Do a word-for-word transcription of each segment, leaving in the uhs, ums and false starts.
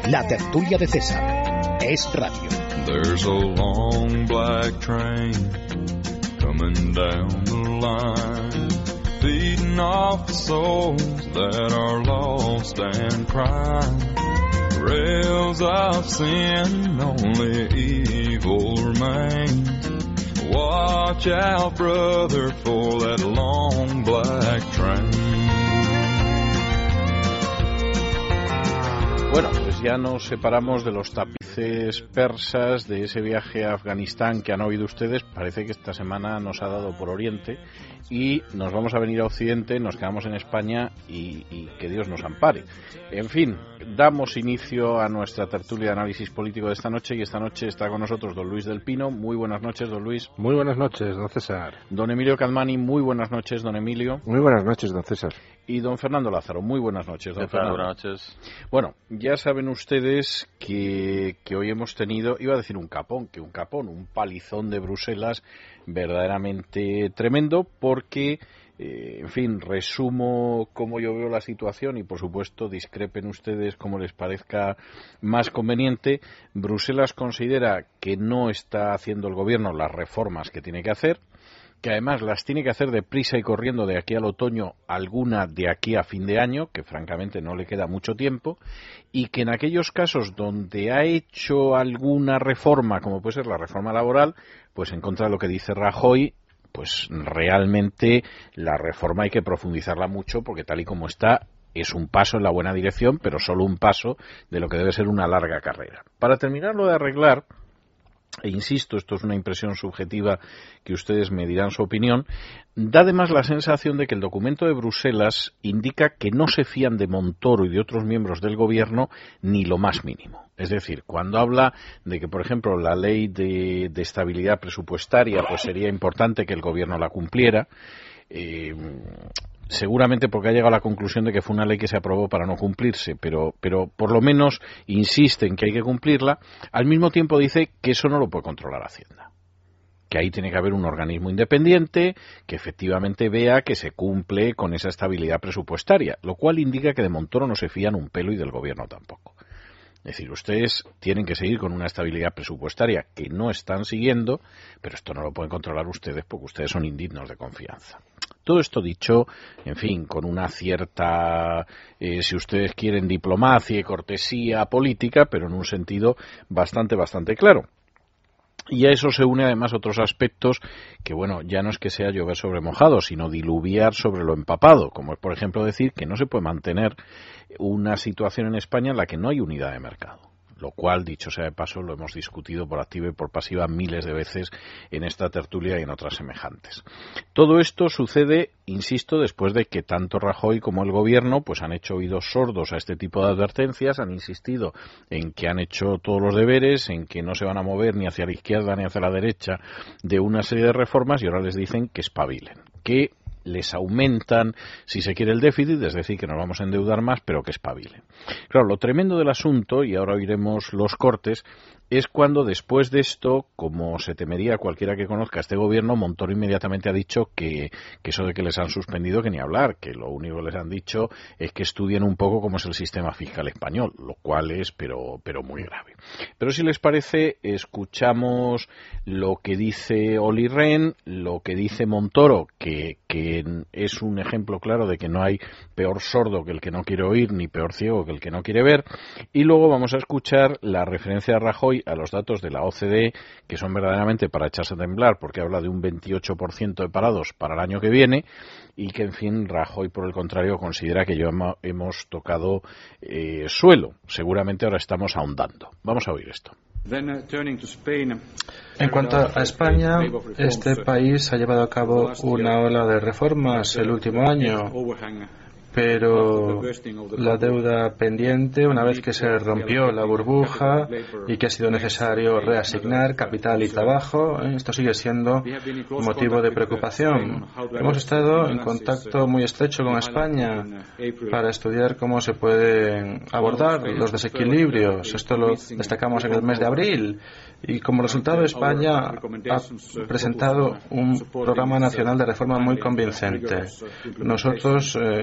La tertulia de César es radio. There's a long black train coming down the line, feeding off the souls that are lost and crying. Rails of sin, only evil remains. Watch out, brother, for that long black train. Bueno, pues ya nos separamos de los tapices persas, de ese viaje a Afganistán que han oído ustedes. Parece que esta semana nos ha dado por Oriente y nos vamos a venir a Occidente, nos quedamos en España y, y que Dios nos ampare. En fin, damos inicio a nuestra tertulia de análisis político de esta noche y esta noche está con nosotros don Luis del Pino. Muy buenas noches, don Luis. Muy buenas noches, don César. Don Emilio Cadmani, muy buenas noches, don Emilio. Muy buenas noches, don César. Y don Fernando Lázaro, muy buenas noches, don Fernando. Buenas noches. Bueno, ya saben ustedes que, que hoy hemos tenido, iba a decir un capón, que un capón, un palizón de Bruselas verdaderamente tremendo porque, eh, en fin, resumo cómo yo veo la situación y, por supuesto, discrepen ustedes como les parezca más conveniente. Bruselas considera que no está haciendo el gobierno las reformas que tiene que hacer, que además las tiene que hacer deprisa y corriendo de aquí al otoño, alguna de aquí a fin de año, que francamente no le queda mucho tiempo, y que en aquellos casos donde ha hecho alguna reforma, como puede ser la reforma laboral, pues en contra de lo que dice Rajoy, pues realmente la reforma hay que profundizarla mucho, porque tal y como está, es un paso en la buena dirección, pero solo un paso de lo que debe ser una larga carrera. Para terminarlo de arreglar, e insisto, esto es una impresión subjetiva que ustedes me dirán su opinión, da además la sensación de que el documento de Bruselas indica que no se fían de Montoro y de otros miembros del gobierno ni lo más mínimo. Es decir, cuando habla de que, por ejemplo, la ley de, de estabilidad presupuestaria, pues sería importante que el gobierno la cumpliera, eh, seguramente porque ha llegado a la conclusión de que fue una ley que se aprobó para no cumplirse, pero, pero por lo menos insiste en que hay que cumplirla. Al mismo tiempo dice que eso no lo puede controlar Hacienda, que ahí tiene que haber un organismo independiente que efectivamente vea que se cumple con esa estabilidad presupuestaria, lo cual indica que de Montoro no se fían un pelo y del gobierno tampoco. Es decir, ustedes tienen que seguir con una estabilidad presupuestaria que no están siguiendo, pero esto no lo pueden controlar ustedes porque ustedes son indignos de confianza. Todo esto dicho, en fin, con una cierta, eh, si ustedes quieren, diplomacia y cortesía política, pero en un sentido bastante, bastante claro. Y a eso se une además otros aspectos que, bueno, ya no es que sea llover sobre mojado, sino diluviar sobre lo empapado, como es, por ejemplo, decir que no se puede mantener una situación en España en la que no hay unidad de mercado. Lo cual, dicho sea de paso, lo hemos discutido por activa y por pasiva miles de veces en esta tertulia y en otras semejantes. Todo esto sucede, insisto, después de que tanto Rajoy como el gobierno pues han hecho oídos sordos a este tipo de advertencias, han insistido en que han hecho todos los deberes, en que no se van a mover ni hacia la izquierda ni hacia la derecha de una serie de reformas y ahora les dicen que espabilen, que les aumentan, si se quiere, el déficit, es decir, que nos vamos a endeudar más, pero que espabilen. Claro, lo tremendo del asunto, y ahora oiremos los cortes, es cuando después de esto, como se temería cualquiera que conozca a este gobierno, Montoro inmediatamente ha dicho que, que eso de que les han suspendido, que ni hablar, que lo único que les han dicho es que estudien un poco cómo es el sistema fiscal español, lo cual es pero, pero muy grave. Pero si les parece, escuchamos lo que dice Olli Rehn, lo que dice Montoro, que, que es un ejemplo claro de que no hay peor sordo que el que no quiere oír, ni peor ciego que el que no quiere ver, y luego vamos a escuchar la referencia de Rajoy a los datos de la O C D E, que son verdaderamente para echarse a temblar, porque habla de un veintiocho por ciento de parados para el año que viene, y que, en fin, Rajoy, por el contrario, considera que ya hemos tocado eh, suelo. Seguramente ahora estamos ahondando. Vamos a oír esto. En cuanto a España, este país ha llevado a cabo una ola de reformas el último año, pero la deuda pendiente, una vez que se rompió la burbuja y que ha sido necesario reasignar capital y trabajo, esto sigue siendo motivo de preocupación. Hemos estado en contacto muy estrecho con España para estudiar cómo se pueden abordar los desequilibrios. Esto lo destacamos en el mes de abril. Y como resultado, España ha presentado un programa nacional de reforma muy convincente. Nosotros, eh, nuestra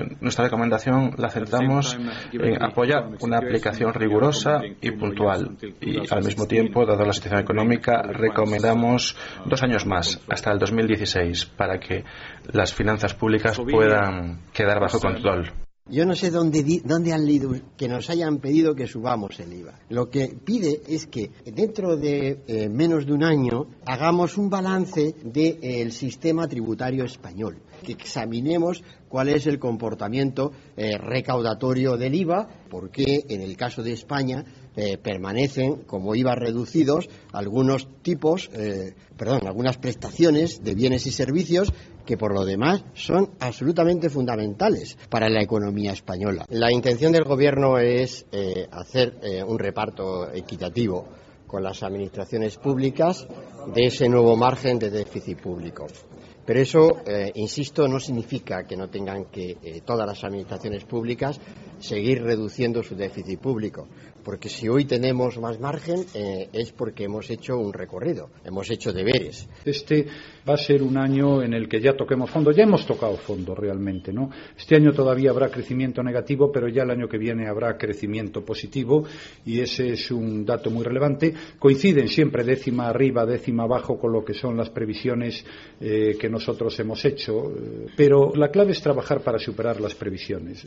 nuestra recomendación la centramos en apoyar una aplicación rigurosa y puntual. Y al mismo tiempo, dada la situación económica, recomendamos dos años más, hasta el dos mil dieciséis, para que las finanzas públicas puedan quedar bajo control. Yo no sé dónde, dónde han leído que nos hayan pedido que subamos el I V A. Lo que pide es que dentro de eh, menos de un año hagamos un balance del de, eh, sistema tributario español, que examinemos cuál es el comportamiento eh, recaudatorio del I V A, porque en el caso de España eh, permanecen como I V A reducidos algunos tipos, eh, perdón, algunas prestaciones de bienes y servicios que por lo demás son absolutamente fundamentales para la economía española. La intención del Gobierno es eh, hacer eh, un reparto equitativo con las administraciones públicas de ese nuevo margen de déficit público. Pero eso, eh, insisto, no significa que no tengan que eh, todas las administraciones públicas seguir reduciendo su déficit público, porque si hoy tenemos más margen eh, es porque hemos hecho un recorrido, hemos hecho deberes. Este va a ser un año en el que ya toquemos fondo, ya hemos tocado fondo realmente, ¿no? Este año todavía habrá crecimiento negativo, pero ya el año que viene habrá crecimiento positivo y ese es un dato muy relevante. Coinciden siempre décima arriba, décima abajo con lo que son las previsiones eh, que nosotros hemos hecho, eh, pero la clave es trabajar para superar las previsiones.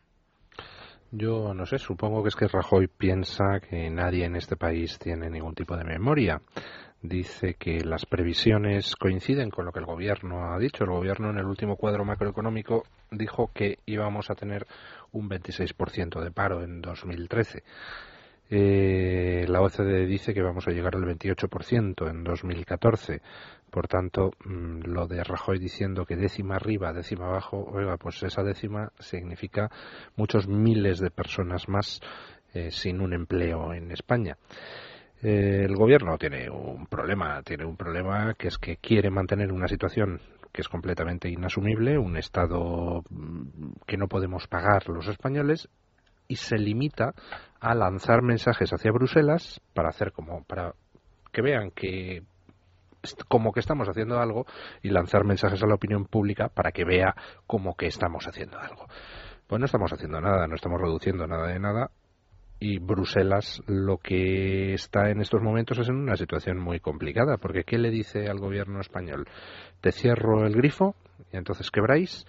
Yo no sé, supongo que es que Rajoy piensa que nadie en este país tiene ningún tipo de memoria. Dice que las previsiones coinciden con lo que el gobierno ha dicho. El gobierno en el último cuadro macroeconómico dijo que íbamos a tener un veintiséis por ciento de paro en dos mil trece. Eh, la O C D E dice que vamos a llegar al veintiocho por ciento en dos mil catorce. Por tanto, mmm, lo de Rajoy diciendo que décima arriba, décima abajo, oiga, pues esa décima significa muchos miles de personas más eh, sin un empleo en España. Eh, el gobierno tiene un problema, tiene un problema que es que quiere mantener una situación que es completamente inasumible, un estado que no podemos pagar los españoles, y se limita a lanzar mensajes hacia Bruselas para hacer como para que vean que como que estamos haciendo algo y lanzar mensajes a la opinión pública para que vea como que estamos haciendo algo. Pues no estamos haciendo nada, no estamos reduciendo nada de nada y Bruselas lo que está en estos momentos es en una situación muy complicada, porque ¿qué le dice al gobierno español? Te cierro el grifo y entonces quebráis.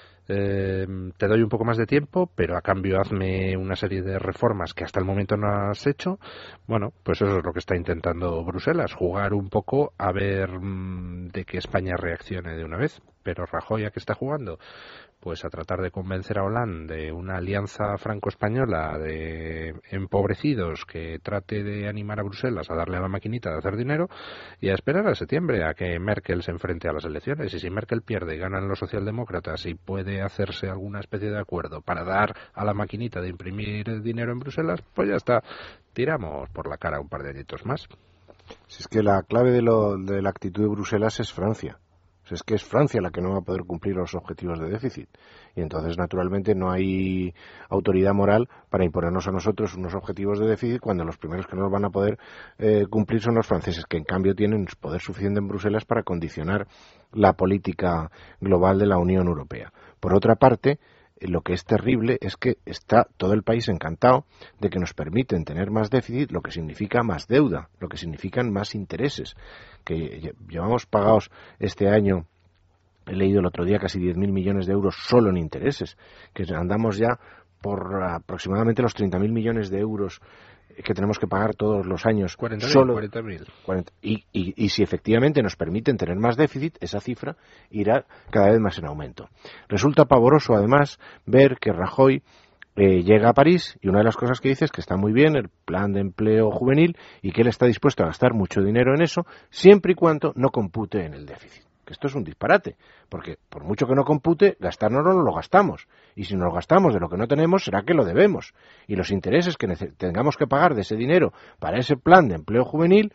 Eh, te doy un poco más de tiempo, pero a cambio hazme una serie de reformas que hasta el momento no has hecho. Bueno, pues eso es lo que está intentando Bruselas, jugar un poco a ver mmm, de que España reaccione de una vez. Pero Rajoy, ¿a qué está jugando? Pues a tratar de convencer a Hollande de una alianza franco-española de empobrecidos que trate de animar a Bruselas a darle a la maquinita de hacer dinero y a esperar a septiembre a que Merkel se enfrente a las elecciones. Y si Merkel pierde y ganan los socialdemócratas y puede hacerse alguna especie de acuerdo para dar a la maquinita de imprimir dinero en Bruselas, pues ya está, tiramos por la cara un par de añitos más. Si es que la clave de, lo, de la actitud de Bruselas es Francia. Es que es Francia la que no va a poder cumplir los objetivos de déficit. Y entonces, naturalmente, no hay autoridad moral para imponernos a nosotros unos objetivos de déficit cuando los primeros que no los van a poder eh, cumplir son los franceses, que en cambio tienen poder suficiente en Bruselas para condicionar la política global de la Unión Europea. Por otra parte, lo que es terrible es que está todo el país encantado de que nos permiten tener más déficit, lo que significa más deuda, lo que significan más intereses, que llevamos pagados este año, he leído el otro día, casi diez mil millones de euros solo en intereses, que andamos ya por aproximadamente los treinta mil millones de euros que tenemos que pagar todos los años. cuarenta mil, solo cuarenta mil. Y, y, y si efectivamente nos permiten tener más déficit, esa cifra irá cada vez más en aumento. Resulta pavoroso, además, ver que Rajoy eh, llega a París y una de las cosas que dice es que está muy bien el plan de empleo juvenil y que él está dispuesto a gastar mucho dinero en eso, siempre y cuando no compute en el déficit. Que esto es un disparate, porque por mucho que no compute, gastárnoslo lo gastamos. Y si nos lo gastamos de lo que no tenemos, será que lo debemos. Y los intereses que tengamos que pagar de ese dinero para ese plan de empleo juvenil,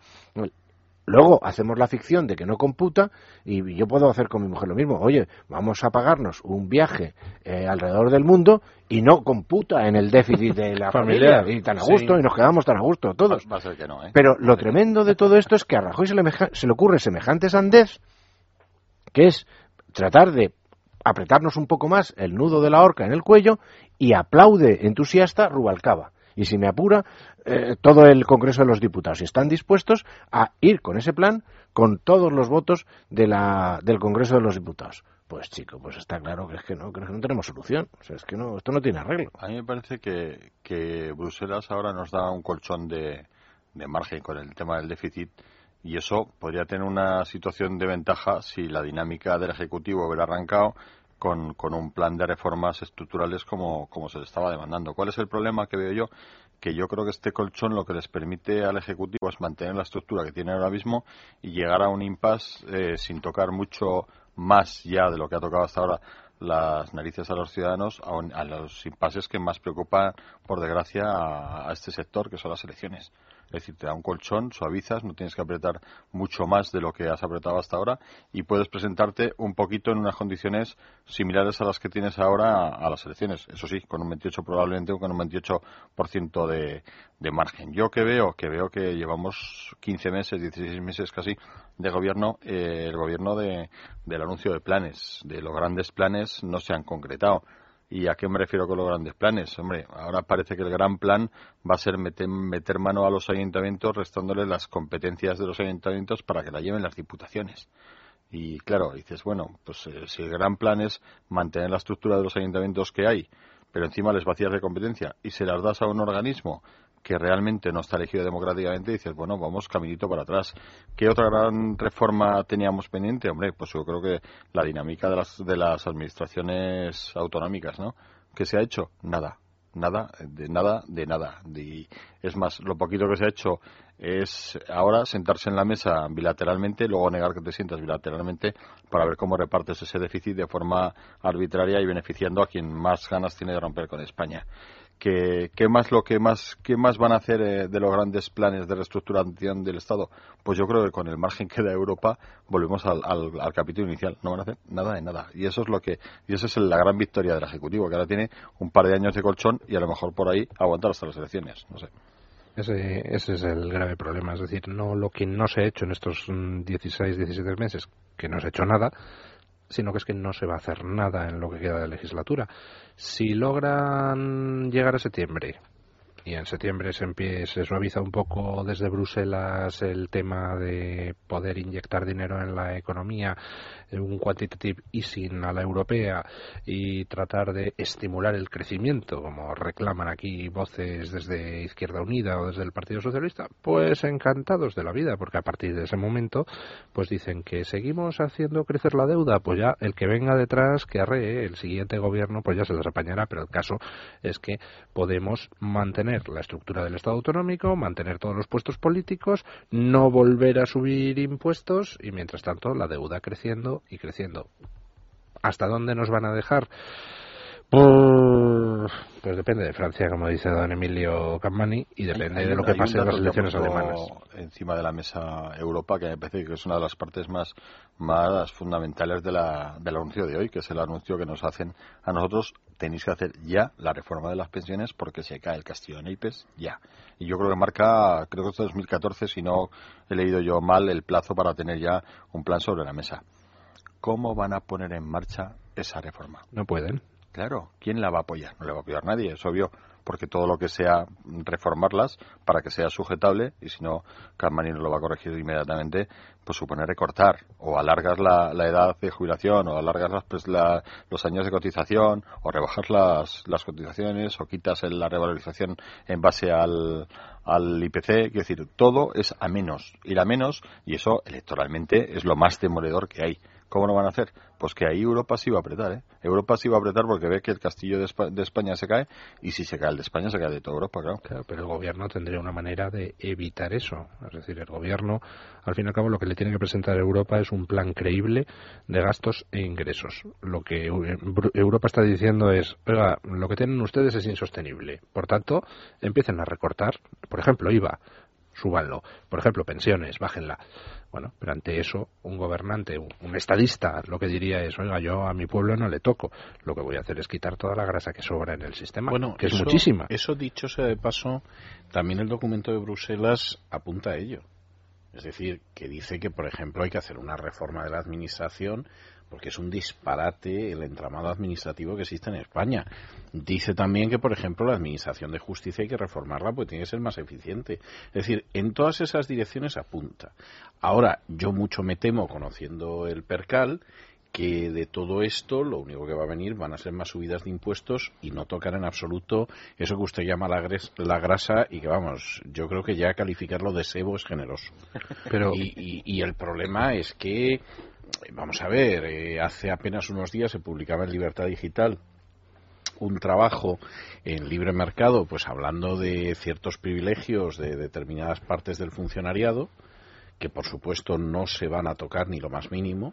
luego hacemos la ficción de que no computa, y yo puedo hacer con mi mujer lo mismo. Oye, vamos a pagarnos un viaje eh, alrededor del mundo y no computa en el déficit de la familia, y tan a gusto, sí. Y nos quedamos tan a gusto todos. Va a ser que no, ¿eh? Pero lo tremendo de todo esto es que a Rajoy se le, se le ocurre semejante sandez, que es tratar de apretarnos un poco más el nudo de la horca en el cuello y aplaude entusiasta Rubalcaba. Y si me apura, eh, todo el Congreso de los Diputados están dispuestos a ir con ese plan con todos los votos de la, del Congreso de los Diputados. Pues chico, pues está claro que es que no, que no tenemos solución. O sea, es que no, esto no tiene arreglo. A mí me parece que, que Bruselas ahora nos da un colchón de, de margen con el tema del déficit, y eso podría tener una situación de ventaja si la dinámica del Ejecutivo hubiera arrancado con, con un plan de reformas estructurales como, como se le estaba demandando. ¿Cuál es el problema que veo yo? Que yo creo que este colchón lo que les permite al Ejecutivo es mantener la estructura que tiene ahora mismo y llegar a un impasse eh, sin tocar mucho más ya de lo que ha tocado hasta ahora las narices a los ciudadanos, a, un, a los impases que más preocupan, por desgracia, a, a este sector, que son las elecciones. Es decir, te da un colchón, suavizas, no tienes que apretar mucho más de lo que has apretado hasta ahora y puedes presentarte un poquito en unas condiciones similares a las que tienes ahora a, a las elecciones. Eso sí, con un veintiocho probablemente o con un veintiocho por ciento de, de margen. Yo que veo, que veo que llevamos quince meses, dieciséis meses casi de gobierno, eh, el gobierno de, del anuncio de planes, de los grandes planes no se han concretado. ¿Y a qué me refiero con los grandes planes? Hombre, ahora parece que el gran plan va a ser meter, meter mano a los ayuntamientos, restándoles las competencias de los ayuntamientos para que la lleven las diputaciones. Y claro, dices, bueno, pues eh, si el gran plan es mantener la estructura de los ayuntamientos que hay, pero encima les vacías de competencia y se las das a un organismo que realmente no está elegido democráticamente, dices, bueno, vamos caminito para atrás. ¿Qué otra gran reforma teníamos pendiente? Hombre, pues yo creo que la dinámica de las, de las administraciones autonómicas, ¿no? ¿Qué se ha hecho? Nada. Nada, de nada, de nada. Y es más, lo poquito que se ha hecho es ahora sentarse en la mesa bilateralmente, luego negar que te sientas bilateralmente para ver cómo repartes ese déficit de forma arbitraria y beneficiando a quien más ganas tiene de romper con España. ¿Qué, qué más lo que más qué más van a hacer eh, de los grandes planes de reestructuración del Estado? Pues yo creo que con el margen que da Europa volvemos al, al, al capítulo inicial. No van a hacer nada de nada. Y eso es lo que y esa es la gran victoria del Ejecutivo, que ahora tiene un par de años de colchón y a lo mejor por ahí aguantar hasta las elecciones. No sé. Ese, ese es el grave problema. Es decir, no lo que no se ha hecho en estos dieciséis, diecisiete meses, que no se ha hecho nada, sino que es que no se va a hacer nada en lo que queda de legislatura. Si logran llegar a septiembre y en septiembre se, empie, se suaviza un poco desde Bruselas el tema de poder inyectar dinero en la economía, un quantitative easing a la europea y tratar de estimular el crecimiento, como reclaman aquí voces desde Izquierda Unida o desde el Partido Socialista, pues encantados de la vida, porque a partir de ese momento pues dicen que seguimos haciendo crecer la deuda, pues ya el que venga detrás que arree, el siguiente gobierno pues ya se las apañará, pero el caso es que podemos mantener la estructura del Estado autonómico, mantener todos los puestos políticos, no volver a subir impuestos y mientras tanto la deuda creciendo y creciendo. ¿Hasta dónde nos van a dejar? Pues, pues depende de Francia, como dice don Emilio Campani, y depende hay, de lo que pase en las elecciones que alemanas. Encima de la mesa Europa, que me parece que es una de las partes más, más fundamentales de la, del anuncio de hoy, que es el anuncio que nos hacen a nosotros. Tenéis que hacer ya la reforma de las pensiones porque se cae el castillo de Naipes ya. Y yo creo que marca, creo que es dos mil catorce, si no he leído yo mal, el plazo para tener ya un plan sobre la mesa. ¿Cómo van a poner en marcha esa reforma? No pueden. Claro, ¿quién la va a apoyar? No le va a apoyar nadie, es obvio, porque todo lo que sea reformarlas para que sea sujetable, y si no, Campani no lo va a corregir inmediatamente, pues supone recortar, o alargas la, la edad de jubilación, o alargas las, pues, la, los años de cotización, o rebajas las, las cotizaciones, o quitas el, la revalorización en base al, al I P C, es decir, todo es a menos, ir a menos, y eso electoralmente es lo más demoledor que hay. ¿Cómo lo van a hacer? Pues que ahí Europa sí va a apretar, ¿eh? Europa sí va a apretar porque ve que el castillo de España, de España se cae, y si se cae el de España, se cae de toda Europa, claro. Claro, pero el gobierno tendría una manera de evitar eso. Es decir, el gobierno, al fin y al cabo, lo que le tiene que presentar a Europa es un plan creíble de gastos e ingresos. Lo que Europa está diciendo es, oiga, lo que tienen ustedes es insostenible. Por tanto, empiecen a recortar, por ejemplo, I V A, súbanlo. Por ejemplo, pensiones, bájenla. Bueno, pero ante eso, un gobernante, un, un estadista, lo que diría es, oiga, yo a mi pueblo no le toco. Lo que voy a hacer es quitar toda la grasa que sobra en el sistema, bueno, que eso, es muchísima. Eso dicho sea de paso, también el documento de Bruselas apunta a ello. Es decir, que dice que, por ejemplo, hay que hacer una reforma de la administración porque es un disparate el entramado administrativo que existe en España. Dice también que, por ejemplo, la Administración de Justicia hay que reformarla porque tiene que ser más eficiente. Es decir, en todas esas direcciones apunta. Ahora, yo mucho me temo, conociendo el percal, que de todo esto lo único que va a venir van a ser más subidas de impuestos y no tocar en absoluto eso que usted llama la, gres, la grasa y que, vamos, yo creo que ya calificarlo de sebo es generoso. Pero y, y, y el problema es que, vamos a ver, eh, hace apenas unos días se publicaba en Libertad Digital un trabajo en libre mercado, pues hablando de ciertos privilegios de determinadas partes del funcionariado, que por supuesto no se van a tocar ni lo más mínimo,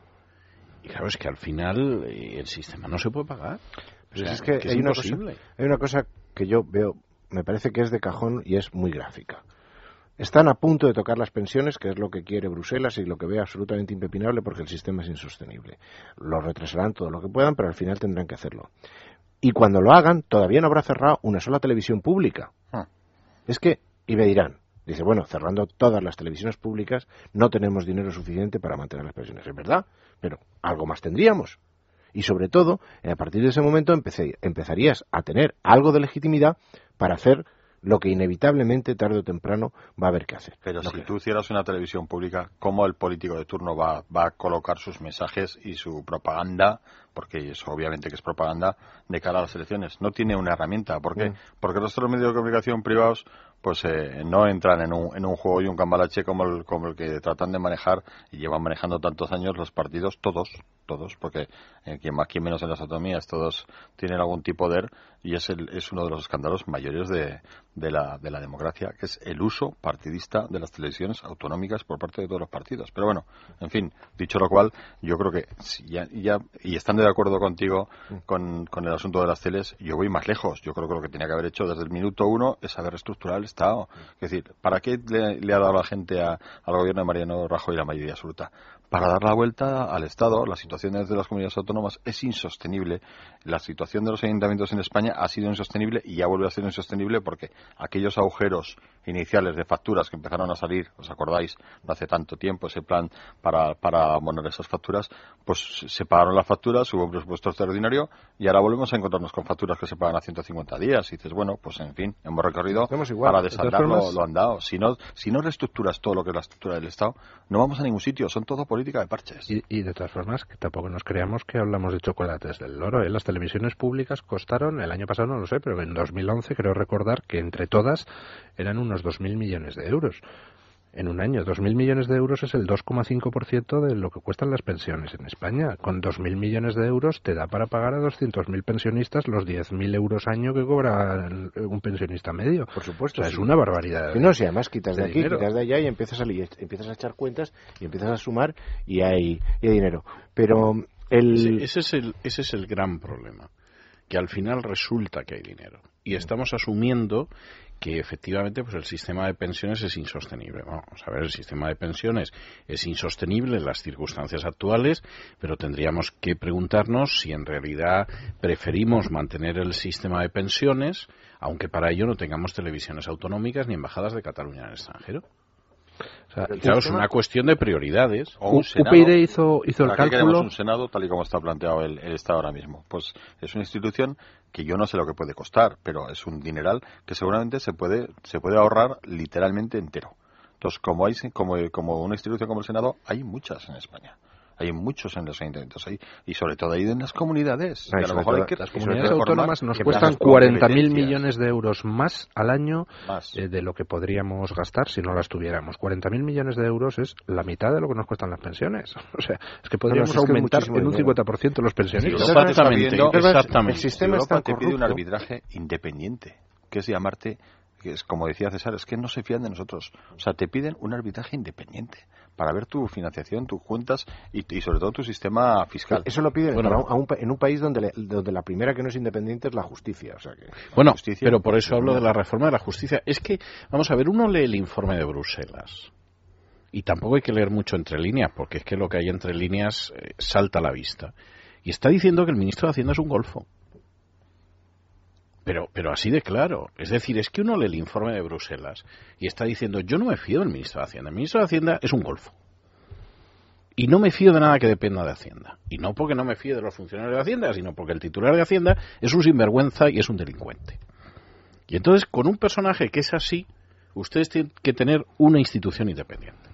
y claro, es que al final eh, el sistema no se puede pagar. O sea, es que, que hay, es una imposible. cosa, hay una cosa que yo veo, me parece que es de cajón y es muy gráfica. Están a punto de tocar las pensiones, que es lo que quiere Bruselas y lo que ve absolutamente impepinable porque el sistema es insostenible. Lo retrasarán todo lo que puedan, pero al final tendrán que hacerlo. Y cuando lo hagan, todavía no habrá cerrado una sola televisión pública. Ah. Es que, y me dirán, dice, bueno, cerrando todas las televisiones públicas, no tenemos dinero suficiente para mantener las pensiones. Es verdad, pero algo más tendríamos. Y sobre todo, a partir de ese momento empecé, empezarías a tener algo de legitimidad para hacer lo que inevitablemente tarde o temprano va a haber que hacer. Pero lo si que... tú hicieras una televisión pública, ¿cómo el político de turno va, va a colocar sus mensajes y su propaganda, porque eso obviamente que es propaganda, de cara a las elecciones? No tiene una herramienta. ¿Por qué? Mm. Porque los otros medios de comunicación privados pues eh, no entran en un, en un juego y un cambalache como el, como el que tratan de manejar y llevan manejando tantos años los partidos, todos, todos, porque eh, quien más, quien menos en las autonomías, todos tienen algún tipo de poder, y es, el, es uno de los escándalos mayores de, de, la, de la democracia, que es el uso partidista de las televisiones autonómicas por parte de todos los partidos. Pero bueno, en fin, dicho lo cual, yo creo que ya, ya y estando de acuerdo contigo con, con el asunto de las teles, yo voy más lejos. Yo creo que lo que tenía que haber hecho desde el minuto uno es haber reestructurado el Estado. Es decir, ¿para qué le, le ha dado la gente a, al gobierno de Mariano Rajoy la mayoría absoluta? Para dar la vuelta al Estado. La situación de las comunidades autónomas es insostenible. La situación de los ayuntamientos en España ha sido insostenible y ya vuelve a ser insostenible porque aquellos agujeros iniciales de facturas que empezaron a salir, ¿os acordáis? No hace tanto tiempo, ese plan para, para abonar esas facturas, pues se pagaron las facturas, hubo un presupuesto extraordinario y ahora volvemos a encontrarnos con facturas que se pagan a ciento cincuenta días. Y dices, bueno, pues en fin, hemos recorrido igual, para desandar lo, lo andado. Si no, si no reestructuras todo lo que es la estructura del Estado, no vamos a ningún sitio, son todo política de parches. Y, y de todas formas, que tampoco nos creamos que hablamos de chocolates del loro, ¿eh? Las televisiones públicas costaron, el año pasado no lo sé, pero en dos mil once creo recordar que entre todas eran unos dos mil millones de euros. En un año, dos mil millones de euros es el dos coma cinco por ciento de lo que cuestan las pensiones en España. Con dos mil millones de euros te da para pagar a doscientos mil pensionistas los diez mil euros año que cobra un pensionista medio. Por supuesto. O sea, sí. Es una barbaridad. Si no, si además quitas de, de aquí, dinero. quitas de allá y empiezas a, empiezas a echar cuentas y empiezas a sumar y hay, y hay dinero. Pero el... Ese, ese, es el, ese es el gran problema, que al final resulta que hay dinero. Y estamos asumiendo que efectivamente pues el sistema de pensiones es insostenible. Bueno, vamos a ver, el sistema de pensiones es insostenible en las circunstancias actuales, pero tendríamos que preguntarnos si en realidad preferimos mantener el sistema de pensiones, aunque para ello no tengamos televisiones autonómicas ni embajadas de Cataluña en el extranjero. O sea, claro, es una cuestión de prioridades. O un Senado. U P y D hizo, hizo el ¿Para qué cálculo. queremos un Senado tal y como está planteado el, el Estado ahora mismo? Pues es una institución que yo no sé lo que puede costar, pero es un dineral que seguramente se puede se puede ahorrar literalmente entero. Entonces, como hay como, como una institución como el Senado, hay muchas en España. Hay muchos en los ayuntamientos ahí, y sobre todo ahí en las comunidades. No, y a lo mejor hay que, las comunidades autónomas nos cuestan cuarenta mil millones de euros más al año eh, de lo que podríamos gastar si no las tuviéramos. cuarenta mil millones de euros es la mitad de lo que nos cuestan las pensiones. O sea, es que podríamos no, no, es aumentar que en un cincuenta por ciento los pensionistas. Sí, exactamente, exactamente. El sistema está te pide un arbitraje independiente, que es llamarte, que es como decía César, es que no se fían de nosotros. O sea, te piden un arbitraje independiente para ver tu financiación, tus cuentas y, y sobre todo tu sistema fiscal. Eso lo piden bueno, a un, en un país donde, le, donde la primera que no es independiente es la justicia. O sea que, bueno, justicia, pero por eso hablo de la reforma de la justicia. Es que, vamos a ver, uno lee el informe de Bruselas y tampoco hay que leer mucho entre líneas, porque es que lo que hay entre líneas eh, salta a la vista. Y está diciendo que el ministro de Hacienda es un golfo. Pero, pero así de claro. Es decir, es que uno lee el informe de Bruselas y está diciendo, yo no me fío del ministro de Hacienda. El ministro de Hacienda es un golfo. Y no me fío de nada que dependa de Hacienda. Y no porque no me fíe de los funcionarios de Hacienda, sino porque el titular de Hacienda es un sinvergüenza y es un delincuente. Y entonces, con un personaje que es así, ustedes tienen que tener una institución independiente.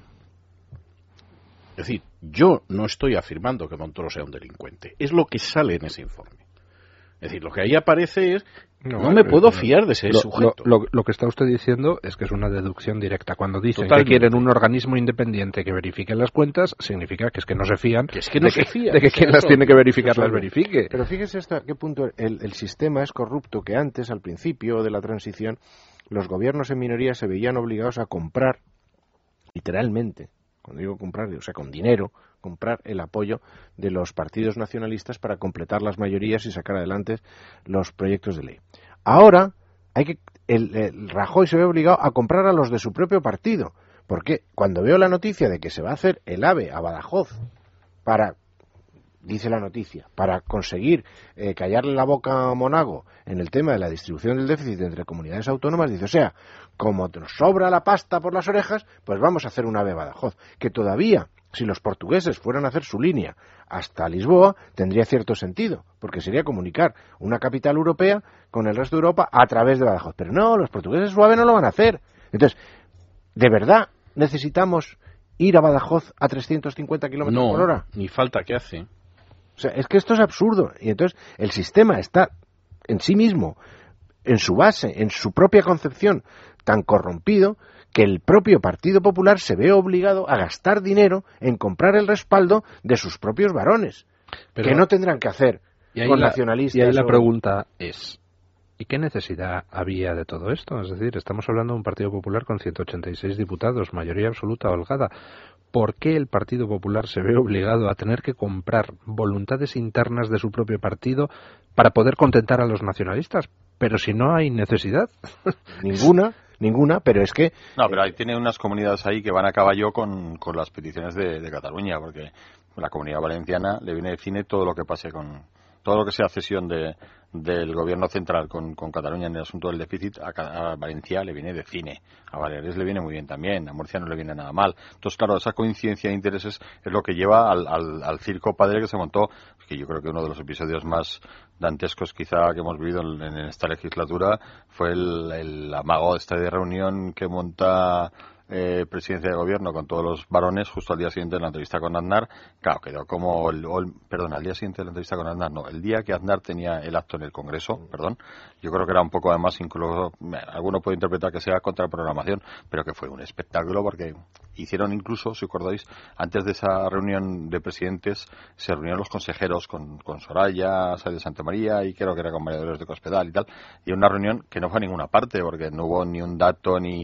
Es decir, yo no estoy afirmando que Montoro sea un delincuente. Es lo que sale en ese informe. Es decir, lo que ahí aparece es... No, no me puedo fiar de ese lo, sujeto. Lo, lo, lo que está usted diciendo es que es una deducción directa. Cuando dicen Totalmente. que quieren un organismo independiente que verifique las cuentas, significa que es que no se fían que es que no de, se que, fían, de que quien las tiene que verificar las verifique. Pero fíjese hasta qué punto el, el sistema es corrupto, que antes, al principio de la transición, los gobiernos en minoría se veían obligados a comprar, literalmente, cuando digo comprar, o sea, con dinero, comprar el apoyo de los partidos nacionalistas para completar las mayorías y sacar adelante los proyectos de ley. Ahora hay que el, el Rajoy se ve obligado a comprar a los de su propio partido, porque cuando veo la noticia de que se va a hacer el AVE a Badajoz para, dice la noticia, para conseguir eh, callarle la boca a Monago en el tema de la distribución del déficit entre comunidades autónomas, dice, o sea, como nos sobra la pasta por las orejas, pues vamos a hacer un AVE a Badajoz, que todavía, si los portugueses fueran a hacer su línea hasta Lisboa, tendría cierto sentido, porque sería comunicar una capital europea con el resto de Europa a través de Badajoz. Pero no, los portugueses su AVE no lo van a hacer. Entonces, ¿de verdad necesitamos ir a Badajoz a trescientos cincuenta kilómetros no, por hora? Ni falta que hace. O sea, es que esto es absurdo. Y entonces el sistema está en sí mismo, en su base, en su propia concepción, tan corrompido que el propio Partido Popular se ve obligado a gastar dinero en comprar el respaldo de sus propios varones, Pero, que no tendrán que hacer con la, nacionalistas. Y ahí la o... pregunta es, ¿y qué necesidad había de todo esto? Es decir, estamos hablando de un Partido Popular con ciento ochenta y seis diputados, mayoría absoluta holgada. ¿Por qué el Partido Popular se ve obligado a tener que comprar voluntades internas de su propio partido para poder contentar a los nacionalistas? Pero si no hay necesidad. Ninguna. Ninguna, pero es que... No, pero ahí tiene unas comunidades ahí que van a caballo con, con las peticiones de, de Cataluña, porque la Comunidad Valenciana le viene de cine todo lo que pase con... Todo lo que sea cesión de, del gobierno central con, con Cataluña en el asunto del déficit, a, a Valencia le viene de cine, a Baleares le viene muy bien también, a Murcia no le viene nada mal. Entonces, claro, esa coincidencia de intereses es lo que lleva al, al, al circo padre que se montó, que yo creo que uno de los episodios más dantescos quizá que hemos vivido en, en esta legislatura fue el, el amago este de reunión que monta... Eh, presidencia de gobierno con todos los varones justo al día siguiente de la entrevista con Aznar. Claro, quedó como el, el, perdón, al día siguiente de la entrevista con Aznar, no, el día que Aznar tenía el acto en el Congreso, perdón, yo creo que era un poco además incluso, alguno puede interpretar que sea contraprogramación, pero que fue un espectáculo porque hicieron incluso, si acordáis, antes de esa reunión de presidentes se reunieron los consejeros con, con Soraya, Sáenz de Santa María y creo que era con María Dolores de Cospedal y tal, y una reunión que no fue a ninguna parte porque no hubo ni un dato ni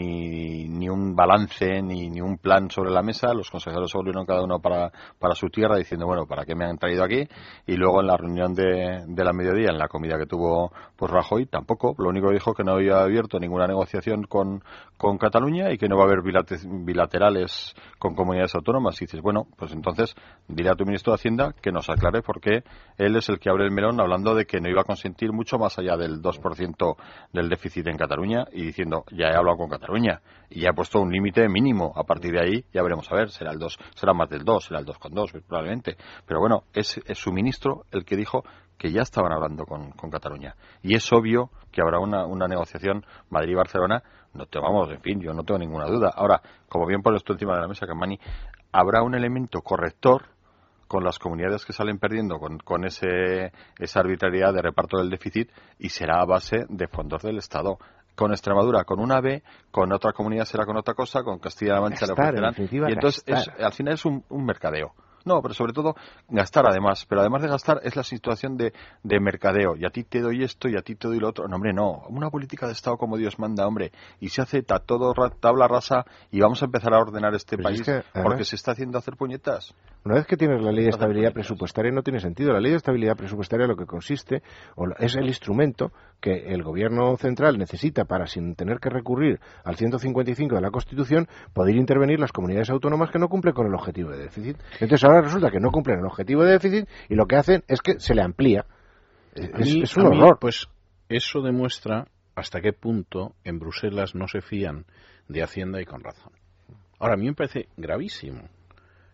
ni, ni un balance ni, ni un plan sobre la mesa. Los consejeros se volvieron cada uno para, para su tierra diciendo, bueno, ¿para qué me han traído aquí? Y luego en la reunión de, de la mediodía, en la comida que tuvo pues Rajoy, tampoco. Lo único que dijo que no había abierto ninguna negociación con, con Cataluña y que no va a haber bilaterales con comunidades autónomas. Y dices, bueno, pues entonces dile a tu ministro de Hacienda que nos aclare por qué él es el que abre el melón hablando de que no iba a consentir mucho más allá del dos por ciento del déficit en Cataluña y diciendo, ya he hablado con Cataluña y ya he puesto un límite mínimo. A partir de ahí ya veremos a ver, será el dos, será más del dos, será el dos coma dos probablemente. Pero bueno, es, es su ministro el que dijo que ya estaban hablando con, con Cataluña. Y es obvio que habrá una, una negociación Madrid-Barcelona. No te vamos, en fin, yo no tengo ninguna duda. Ahora, como bien pones tú encima de la mesa, Camani, habrá un elemento corrector con las comunidades que salen perdiendo con, con ese, esa arbitrariedad de reparto del déficit y será a base de fondos del Estado. Con Extremadura con una B, con otra comunidad será con otra cosa, con Castilla-La Mancha le ofrecerán. Y entonces es, al final es un, un mercadeo. No, pero sobre todo gastar además. Pero además de gastar es la situación de, de mercadeo. Y a ti te doy esto y a ti te doy lo otro. No, hombre, no. Una política de Estado como Dios manda, hombre. Y se hace ta, todo tabla rasa y vamos a empezar a ordenar este pero país es que, además, porque se está haciendo hacer puñetas. Una vez que tienes la ley de estabilidad presupuestaria no tiene sentido. La ley de estabilidad presupuestaria lo que consiste o es el instrumento que el gobierno central necesita para, sin tener que recurrir al ciento cincuenta y cinco de la Constitución, poder intervenir las comunidades autónomas que no cumplen con el objetivo de déficit. Entonces ahora resulta que no cumplen el objetivo de déficit y lo que hacen es que se le amplía. Es, mí, es un horror. Mí, pues eso demuestra hasta qué punto en Bruselas no se fían de Hacienda y con razón. Ahora, a mí me parece gravísimo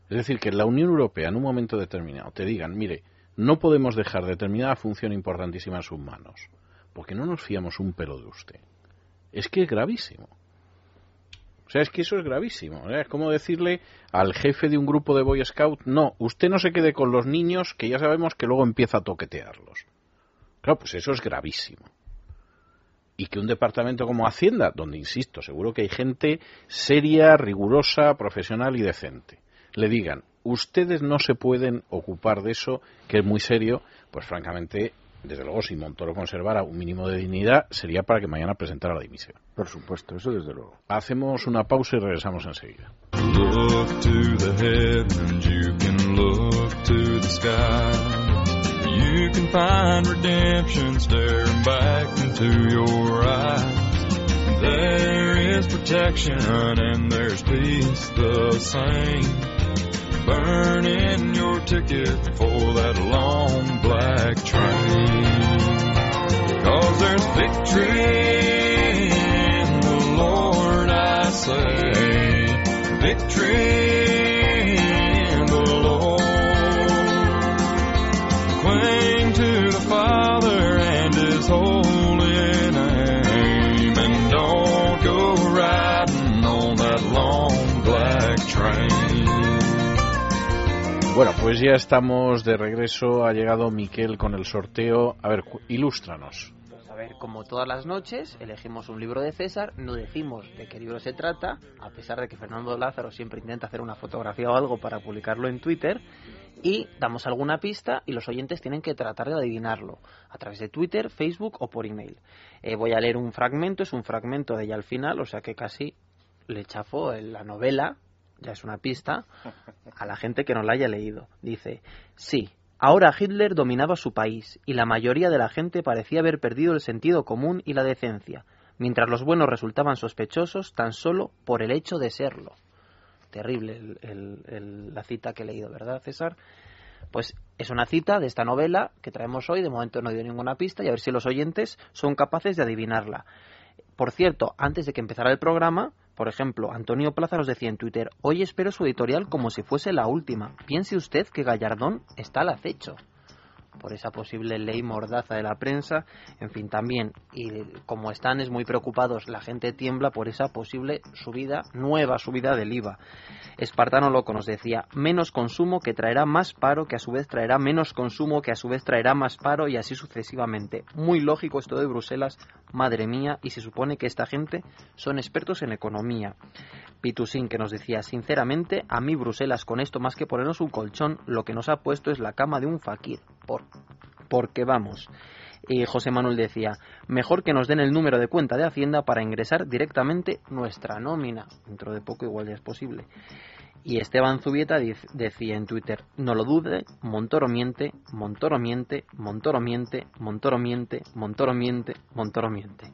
Es decir, que la Unión Europea en un momento determinado te digan, mire, no podemos dejar determinada función importantísima en sus manos, porque no nos fiamos un pelo de usted. Es que es gravísimo. O sea, es que eso es gravísimo. ¿eh? Es como decirle al jefe de un grupo de Boy Scout, no, usted no se quede con los niños, que ya sabemos que luego empieza a toquetearlos. Claro, pues eso es gravísimo. Y que un departamento como Hacienda, donde, insisto, seguro que hay gente seria, rigurosa, profesional y decente, le digan, ustedes no se pueden ocupar de eso, que es muy serio, pues francamente, desde luego, si Montoro conservara un mínimo de dignidad, sería para que mañana presentara la dimisión. Por supuesto, eso desde luego. Hacemos una pausa y regresamos enseguida. Look to the heavens, you can look to the sky. You can find redemption staring back into your eyes. There is protection and there's peace the same. Burning your ticket for that long black train. 'Cause there's victory in the Lord, I say. Victory in the Lord. Cling to the Father and His holy name, and don't go riding on that long black train. Bueno, pues ya estamos de regreso. Ha llegado Miquel con el sorteo. A ver, ilústranos. Pues a ver, como todas las noches, elegimos un libro de César. No decimos de qué libro se trata, a pesar de que Fernando Lázaro siempre intenta hacer una fotografía o algo para publicarlo en Twitter. Y damos alguna pista y los oyentes tienen que tratar de adivinarlo a través de Twitter, Facebook o por email. Eh, voy a leer un fragmento, es un fragmento de ya al final, o sea que casi le chafo en la novela. Ya es una pista a la gente que no la haya leído. Dice, sí, ahora Hitler dominaba su país y la mayoría de la gente parecía haber perdido el sentido común y la decencia, mientras los buenos resultaban sospechosos tan solo por el hecho de serlo. Terrible el, el, el, la cita que he leído, ¿verdad, César? Pues es una cita de esta novela que traemos hoy. De momento no he dado ninguna pista y a ver si los oyentes son capaces de adivinarla. Por cierto, antes de que empezara el programa, por ejemplo, Antonio Plaza nos decía en Twitter, hoy espero su editorial como si fuese la última. Piense usted que Gallardón está al acecho por esa posible ley mordaza de la prensa. En fin, también, y como están es muy preocupados, la gente tiembla por esa posible subida, nueva subida del I V A. Espartano Loco nos decía, menos consumo que traerá más paro, que a su vez traerá menos consumo, que a su vez traerá más paro, y así sucesivamente. Muy lógico esto de Bruselas, madre mía, y se supone que esta gente son expertos en economía. Pitusín que nos decía, sinceramente, a mí Bruselas con esto más que ponernos un colchón, lo que nos ha puesto es la cama de un fakir. Por, porque vamos. Y José Manuel decía, mejor que nos den el número de cuenta de Hacienda para ingresar directamente nuestra nómina. Dentro de poco igual ya es posible. Y Esteban Zubieta decía en Twitter, no lo dude, Montoro miente, Montoro miente, Montoro miente, Montoro miente, Montoro miente, Montoro miente.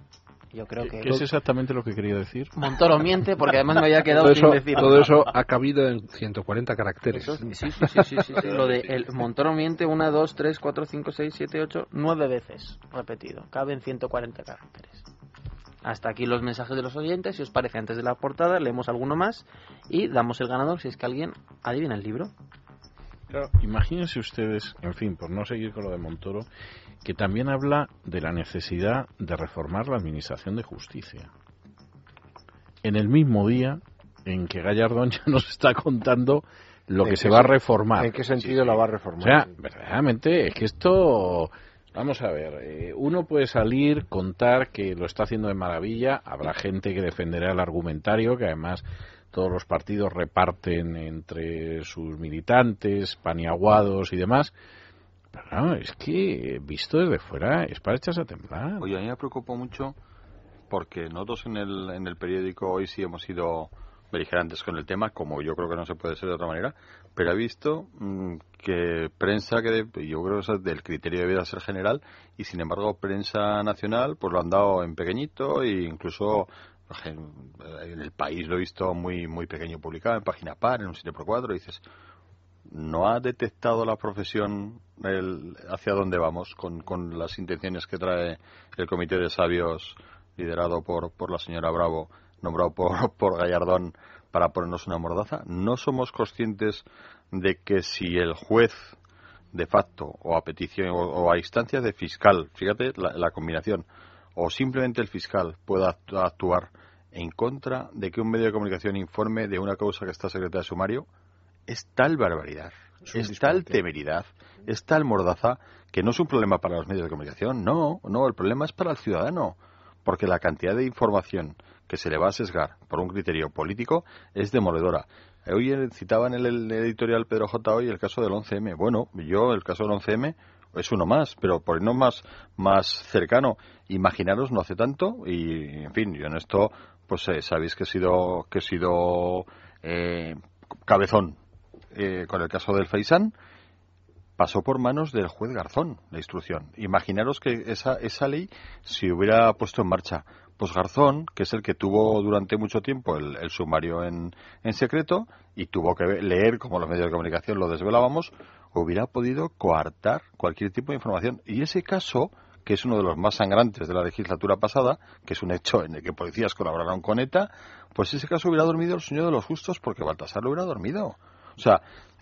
Yo creo que... ¿Qué es exactamente lo que quería decir? Montoro miente, porque además me había quedado todo sin eso, decir. Todo eso ha cabido en ciento cuarenta caracteres. Eso, sí, sí, sí, sí, sí, sí. Lo de el Montoro miente una, dos, tres, cuatro, cinco, seis, siete, ocho, nueve veces repetido. Cabe en ciento cuarenta caracteres. Hasta aquí los mensajes de los oyentes. Si os parece, antes de la portada, leemos alguno más y damos el ganador si es que alguien adivina el libro. Claro, imagínense ustedes, en fin, por no seguir con lo de Montoro, que también habla de la necesidad de reformar la administración de justicia. En el mismo día en que Gallardón ya nos está contando lo que se va a reformar. ¿En qué sentido sí, la va a reformar? O sea, verdaderamente, es que esto... Vamos a ver, eh, uno puede salir, contar que lo está haciendo de maravilla, habrá gente que defenderá el argumentario, que además todos los partidos reparten entre sus militantes, paniaguados y demás, pero no, es que visto desde fuera es para echarse a temblar. Oye, a mí me preocupa mucho porque nosotros en el, en el periódico hoy sí hemos sido beligerantes con el tema, como yo creo que no se puede ser de otra manera, pero he visto mmm, que prensa, que de, yo creo que es del criterio debe ser general, y sin embargo prensa nacional pues lo han dado en pequeñito e incluso en el País lo he visto muy muy pequeño publicado, en Página Par, en un siete por cuatro, y dices, ¿no ha detectado la profesión el, hacia dónde vamos con, con las intenciones que trae el Comité de Sabios liderado por, por la señora Bravo, nombrado por, por Gallardón, para ponernos una mordaza? ¿No somos conscientes de que si el juez de facto o a petición o, o a instancia de fiscal, fíjate la, la combinación, o simplemente el fiscal pueda actuar en contra de que un medio de comunicación informe de una causa que está secreta de sumario? Es tal barbaridad, es, es tal temeridad, es tal mordaza, que no es un problema para los medios de comunicación, no, no, el problema es para el ciudadano, porque la cantidad de información que se le va a sesgar por un criterio político es demoledora. Hoy citaba en el editorial Pedro J. hoy el caso del once eme. Bueno, yo el caso del once eme es uno más, pero por no más, más cercano. Imaginaros, no hace tanto, y en fin, yo en esto, pues eh, sabéis que he sido, que he sido eh, cabezón eh, con el caso del Feisán. Pasó por manos del juez Garzón la instrucción. Imaginaros que esa, esa ley se hubiera puesto en marcha. Pues Garzón, que es el que tuvo durante mucho tiempo el, el sumario en, en secreto y tuvo que leer, como los medios de comunicación lo desvelábamos, hubiera podido coartar cualquier tipo de información. Y ese caso, que es uno de los más sangrantes de la legislatura pasada, que es un hecho en el que policías colaboraron con ETA, pues ese caso hubiera dormido el sueño de los justos porque Baltasar lo hubiera dormido. O sea,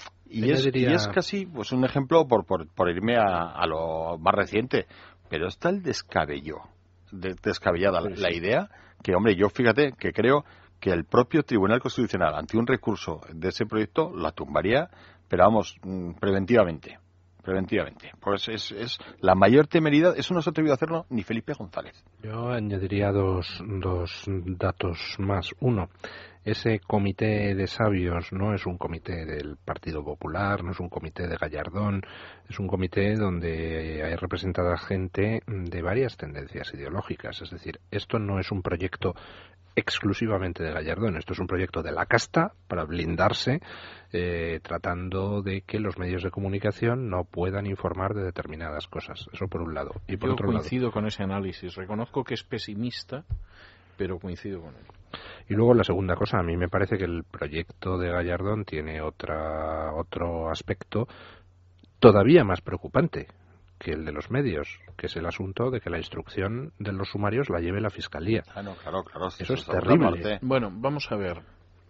y es, diría... y es casi pues un ejemplo por, por, por irme a, a lo más reciente, pero está el descabello, de, descabellada sí, la, la idea que, hombre, yo fíjate que creo que el propio Tribunal Constitucional ante un recurso de ese proyecto la tumbaría, pero vamos, preventivamente, preventivamente. Pues es, es la mayor temeridad, eso no se ha atrevido a hacerlo ni Felipe González. Yo añadiría dos, dos datos más. Uno, ese comité de sabios no es un comité del Partido Popular, no es un comité de Gallardón, es un comité donde hay representada gente de varias tendencias ideológicas. Es decir, esto no es un proyecto exclusivamente de Gallardón, esto es un proyecto de la casta para blindarse, eh, tratando de que los medios de comunicación no puedan informar de determinadas cosas. Eso por un lado. Y por Yo otro coincido lado, con ese análisis. Reconozco que es pesimista, pero coincido con él. Y luego la segunda cosa, a mí me parece que el proyecto de Gallardón tiene otra otro aspecto todavía más preocupante que el de los medios, que es el asunto de que la instrucción de los sumarios la lleve la Fiscalía. Ah, no, claro, claro. Eso, eso es terrible. Bueno, vamos a ver.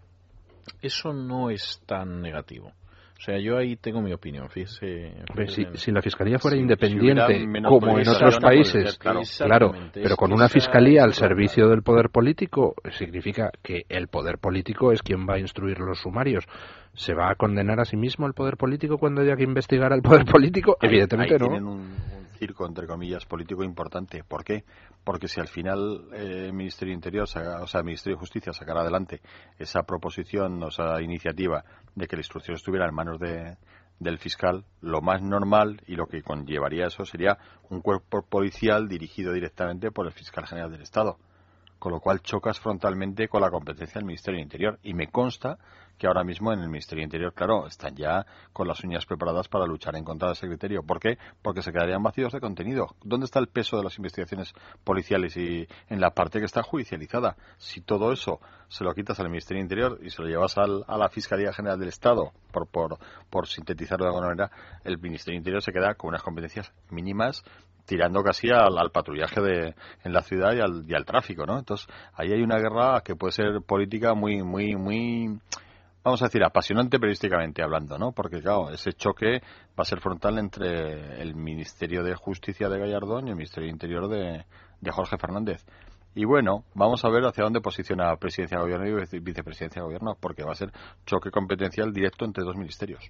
Eso no es tan negativo. O sea, yo ahí tengo mi opinión, fíjese. Si, si la Fiscalía fuera si, independiente, si como en otros países, claro, claro, pero con una Fiscalía al servicio del poder político, significa que el poder político es quien va a instruir los sumarios. ¿Se va a condenar a sí mismo el poder político cuando haya que investigar al poder político? Ahí, Evidentemente ahí no. Tienen un, un circo, entre comillas, político importante. ¿Por qué? Porque si al final eh, el Ministerio Interior, saca, o sea, el Ministerio de Justicia sacara adelante esa proposición, o esa iniciativa de que la instrucción estuviera en manos de, del fiscal, lo más normal y lo que conllevaría eso sería un cuerpo policial dirigido directamente por el fiscal general del Estado. Con lo cual chocas frontalmente con la competencia del Ministerio del Interior. Y me consta que ahora mismo en el Ministerio del Interior, claro, están ya con las uñas preparadas para luchar en contra de ese criterio. ¿Por qué? Porque se quedarían vacíos de contenido. ¿Dónde está el peso de las investigaciones policiales y en la parte que está judicializada? Si todo eso se lo quitas al Ministerio del Interior y se lo llevas al, a la Fiscalía General del Estado, por, por, por sintetizarlo de alguna manera, el Ministerio del Interior se queda con unas competencias mínimas, tirando casi al, al patrullaje de, en la ciudad y al, y al tráfico, ¿no? Entonces, ahí hay una guerra que puede ser política muy, muy, muy, vamos a decir, apasionante periodísticamente hablando, ¿no? Porque, claro, ese choque va a ser frontal entre el Ministerio de Justicia de Gallardón y el Ministerio de Interior de, de Jorge Fernández. Y bueno, vamos a ver hacia dónde posiciona Presidencia de Gobierno y Vicepresidencia de Gobierno, porque va a ser choque competencial directo entre dos ministerios.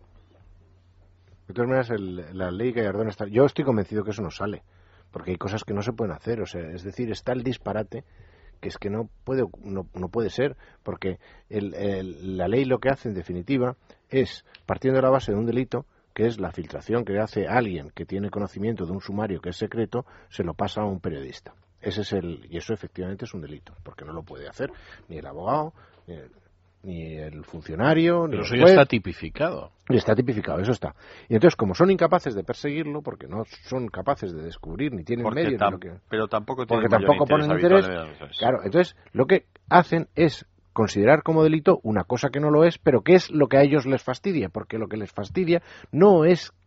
De todas maneras, el, la ley Gallardón está... Yo estoy convencido que eso no sale, porque hay cosas que no se pueden hacer. O sea, es decir, está el disparate que es que no puede no, no puede ser, porque el, el, la ley lo que hace, en definitiva, es, partiendo de la base de un delito, que es la filtración que hace alguien que tiene conocimiento de un sumario que es secreto, se lo pasa a un periodista. Ese es el y eso efectivamente es un delito, porque no lo puede hacer ni el abogado, ni el... ni el funcionario, ni Pero el eso juez. ya está tipificado. Y está tipificado, eso está. Y entonces, como son incapaces de perseguirlo, porque no son capaces de descubrir, ni tienen medios, ni lo que... Pero tampoco porque tienen tampoco ponen interés. Claro, entonces, lo que hacen es considerar como delito una cosa que no lo es, pero que es lo que a ellos les fastidia, porque lo que les fastidia no es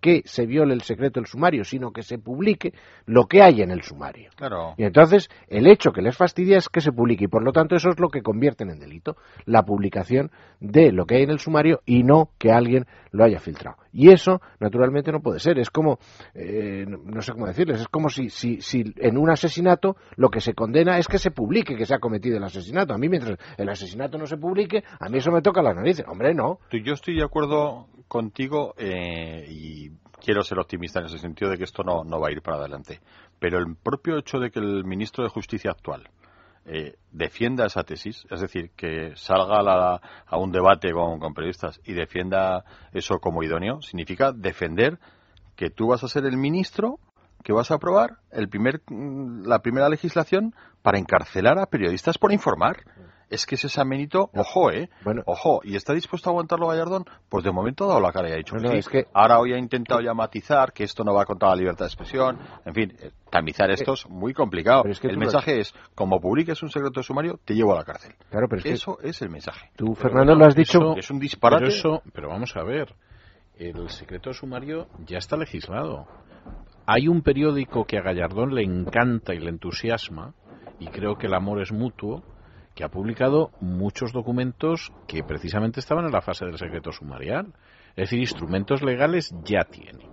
que se viole el secreto del sumario, sino que se publique lo que hay en el sumario. Claro. Y entonces el hecho que les fastidia es que se publique, y por lo tanto eso es lo que convierten en delito, la publicación de lo que hay en el sumario y no que alguien lo haya filtrado. Y eso, naturalmente, no puede ser. Es como, eh, no sé cómo decirles, es como si, si, si en un asesinato lo que se condena es que se publique que se ha cometido el asesinato. A mí, mientras el asesinato no se publique, a mí eso me toca las narices. Hombre, no. Yo estoy de acuerdo contigo eh, y quiero ser optimista en ese sentido de que esto no, no va a ir para adelante. Pero el propio hecho de que el ministro de Justicia actual Eh, defienda esa tesis, es decir, que salga a, la, a un debate con, con periodistas y defienda eso como idóneo, significa defender que tú vas a ser el ministro que vas a aprobar el primer, la primera legislación para encarcelar a periodistas por informar. Es que ese examenito, ojo, ¿eh? Bueno. Ojo, ¿y está dispuesto a aguantarlo Gallardón? Pues de momento ha dado la cara y ha dicho Bueno, que sí. es que... Ahora hoy ha intentado ya matizar que esto no va contra la libertad de expresión. En fin, eh, tamizar esto es muy complicado. Pero es que el tú mensaje lo... es, como publiques un secreto de sumario, te llevo a la cárcel. Claro, pero es eso que... es el mensaje. Tú, pero Fernando, bueno, lo has dicho... Eso, es un disparate. Pero, eso, pero vamos a ver, el secreto de sumario ya está legislado. Hay un periódico que a Gallardón le encanta y le entusiasma, y creo que el amor es mutuo, que ha publicado muchos documentos que precisamente estaban en la fase del secreto sumarial. Es decir, instrumentos legales ya tiene.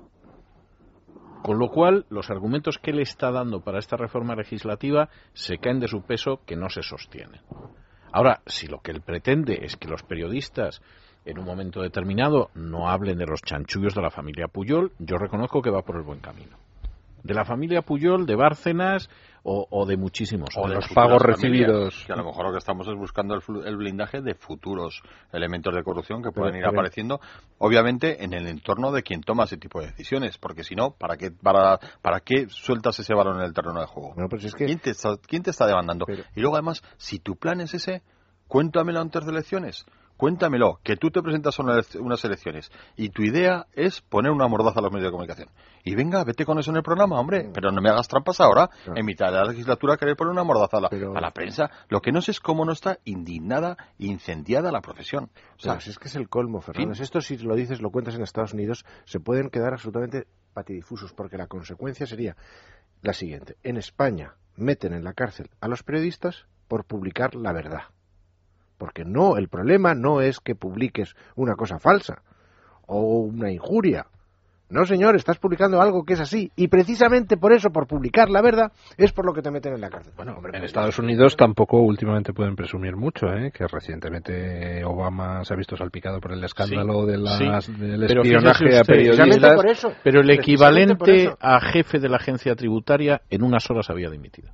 Con lo cual, los argumentos que le está dando para esta reforma legislativa se caen de su peso, que no se sostienen. Ahora, si lo que él pretende es que los periodistas en un momento determinado no hablen de los chanchullos de la familia Pujol, yo reconozco que va por el buen camino. De la familia Pujol, de Bárcenas o, o de muchísimos. O de otros. los pagos recibidos. Que a lo mejor lo que estamos es buscando el, el blindaje de futuros elementos de corrupción que pueden ir pero, apareciendo, obviamente en el entorno de quien toma ese tipo de decisiones, porque si no, ¿para qué para, para qué sueltas ese balón en el terreno de juego? Bueno, pues es que... ¿Quién te está, quién te está demandando? Pero... Y luego además, si tu plan es ese, cuéntamelo antes de elecciones. Cuéntamelo, que tú te presentas a unas elecciones y tu idea es poner una mordaza a los medios de comunicación. Y venga, vete con eso en el programa, hombre, pero no me hagas trampas ahora, no. En mitad de la legislatura querer poner una mordaza a la, pero... a la prensa. Lo que no sé es cómo no está indignada, incendiada la profesión. O sea, pues es que es el colmo, Fernando. Esto, si lo dices, lo cuentas en Estados Unidos, se pueden quedar absolutamente patidifusos, porque la consecuencia sería la siguiente. En España meten en la cárcel a los periodistas por publicar la verdad. Porque no, el problema no es que publiques una cosa falsa o una injuria. No, señor, estás publicando algo que es así. Y precisamente por eso, por publicar la verdad, es por lo que te meten en la cárcel. Bueno, hombre, en Estados Unidos tampoco últimamente pueden presumir mucho, ¿eh? Que recientemente Obama se ha visto salpicado por el escándalo sí, de las, sí. del espionaje usted, a periodistas. Por eso, pero el equivalente a jefe de la agencia tributaria en unas horas había dimitido.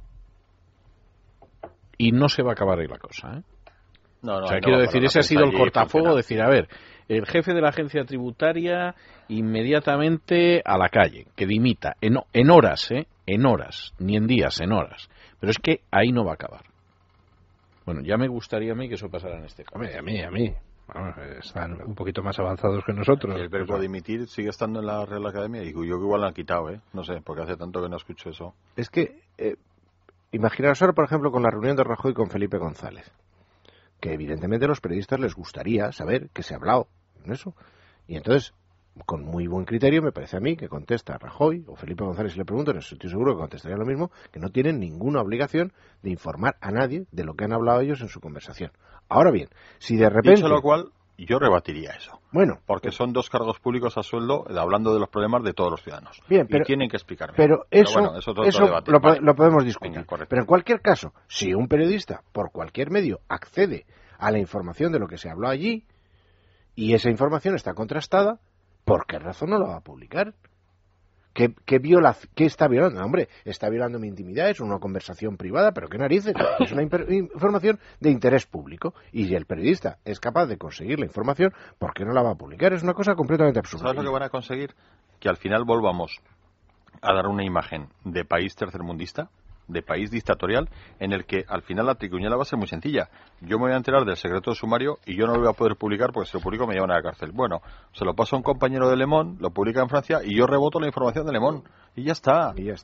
Y no se va a acabar ahí la cosa, ¿eh? No, no, o sea, no, quiero no, decir, ese ha sido el cortafuego, decir, a ver, el jefe de la agencia tributaria inmediatamente a la calle, que dimita, en, en horas, ¿eh? En horas, ni en días, en horas. Pero es que ahí no va a acabar. Bueno, ya me gustaría a mí que eso pasara en este caso. A mí, a mí. Bueno, están un poquito más avanzados que nosotros. El verbo pues, dimitir sigue estando en la Real Academia y yo que igual lo han quitado, ¿eh? No sé, porque hace tanto que no escucho eso. Es que, eh, imaginaos ahora, por ejemplo, con la reunión de Rajoy con Felipe González, que evidentemente a los periodistas les gustaría saber que se ha hablado en eso. Y entonces, con muy buen criterio, me parece a mí que contesta Rajoy o Felipe González, si le pregunto, no estoy seguro que contestaría lo mismo, que no tienen ninguna obligación de informar a nadie de lo que han hablado ellos en su conversación. Ahora bien, si de repente... Dicho lo cual, yo rebatiría eso. Bueno, porque son dos cargos públicos a sueldo hablando de los problemas de todos los ciudadanos. Bien, pero, y tienen que explicarme. Pero eso, pero bueno, eso, todo eso debate, lo, vale. lo podemos discutir. Venga, pero en cualquier caso, si un periodista, por cualquier medio, accede a la información de lo que se habló allí y esa información está contrastada, ¿por qué razón no la va a publicar? ¿Qué, qué, viola, ¿Qué está violando? Hombre, está violando mi intimidad, es una conversación privada, pero qué narices, es una información de interés público y si el periodista es capaz de conseguir la información, ¿por qué no la va a publicar? Es una cosa completamente absurda. ¿Sabes lo que van a conseguir? Que al final volvamos a dar una imagen de país tercermundista, de país dictatorial, en el que al final la triquiñuela va a ser muy sencilla. Yo me voy a enterar del secreto de sumario y yo no lo voy a poder publicar porque si lo publico me llevan a la cárcel. Bueno, se lo paso a un compañero de Le Monde, lo publica en Francia y yo reboto la información de Le Monde. Y ya está. Y ya está.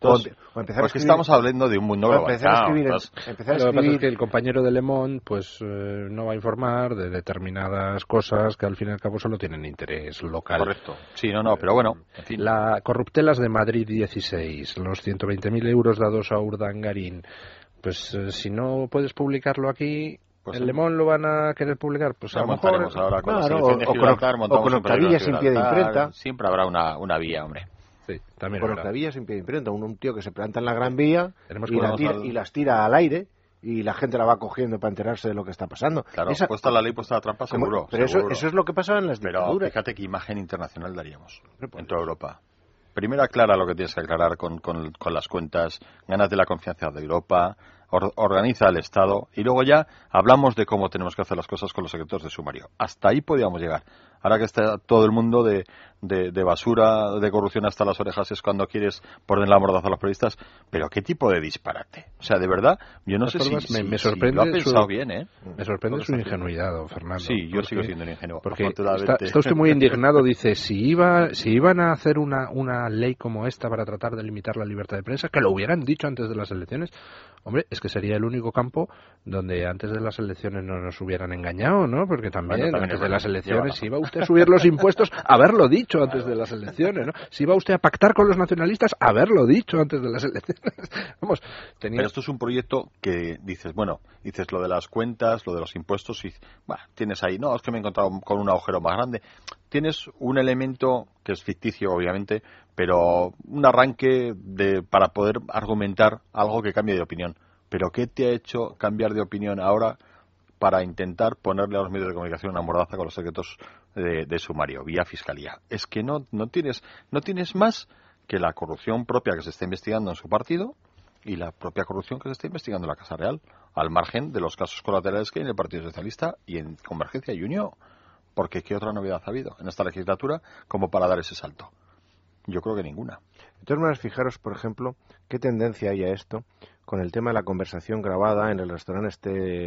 Entonces, o, o empezar pues a escribir, que estamos hablando de un mundo globalizado. Lo que pasa es que el compañero de Le Monde pues eh, no va a informar de determinadas cosas que al fin y al cabo solo tienen interés local. Correcto. Sí, no, no, pero bueno, en fin. La Corruptelas de Madrid dieciséis, los ciento veinte mil euros dados a Urdangarín. Pues eh, si no puedes publicarlo aquí, pues ¿el Le Monde lo van a querer publicar? Pues a lo mejor... ahora con claro, la selección de Gibraltar, o con Octavilla sin pie de imprenta. Siempre habrá una, una vía, hombre. Sí, también con Octavilla sin pie de imprenta. Un, un tío que se planta en la Gran Vía y, la tira, al... y las tira al aire y la gente la va cogiendo para enterarse de lo que está pasando. Claro, Esa... puesta la ley, puesta la trampa, seguro. Pero seguro. Eso, eso es lo que pasaba en las pero dictaduras. Fíjate qué imagen internacional daríamos en toda Europa. Primero aclara lo que tienes que aclarar con, con, con las cuentas, ganas de la confianza de Europa, or, organiza el Estado y luego ya hablamos de cómo tenemos que hacer las cosas con los secretos de sumario. Hasta ahí podíamos llegar. Ahora que está todo el mundo de, de, de basura, de corrupción hasta las orejas, es cuando quieres poner la mordaza a los periodistas. Pero qué tipo de disparate. O sea, de verdad, yo no sé si, me, si, me sorprende si lo ha pensado su, bien, ¿eh? Me sorprende su ingenuidad, don Fernando. Sí, yo sigo siendo un ingenuo. Porque está, está usted muy indignado, dice, si iba si iban a hacer una, una ley como esta para tratar de limitar la libertad de prensa, que lo hubieran dicho antes de las elecciones. Hombre, es que sería el único campo donde antes de las elecciones no nos hubieran engañado, ¿no? Porque también, bueno, también antes de las elecciones, si iba usted a subir los impuestos, haberlo dicho antes de las elecciones, ¿no? Si iba usted a pactar con los nacionalistas, haberlo dicho antes de las elecciones. Vamos, tenía... Pero esto es un proyecto que dices, bueno, dices lo de las cuentas, lo de los impuestos, y bah, tienes ahí, no, es que me he encontrado con un agujero más grande. Tienes un elemento que es ficticio, obviamente, pero un arranque de para poder argumentar algo que cambie de opinión. ¿Pero qué te ha hecho cambiar de opinión ahora para intentar ponerle a los medios de comunicación una mordaza con los secretos de, de sumario, vía fiscalía? Es que no, no tienes, no tienes más que la corrupción propia que se está investigando en su partido y la propia corrupción que se está investigando en la Casa Real, al margen de los casos colaterales que hay en el Partido Socialista y en Convergencia y Unión. Porque ¿qué otra novedad ha habido en esta legislatura como para dar ese salto? Yo creo que ninguna. De todas maneras, fijaros, por ejemplo, qué tendencia hay a esto con el tema de la conversación grabada en el restaurante este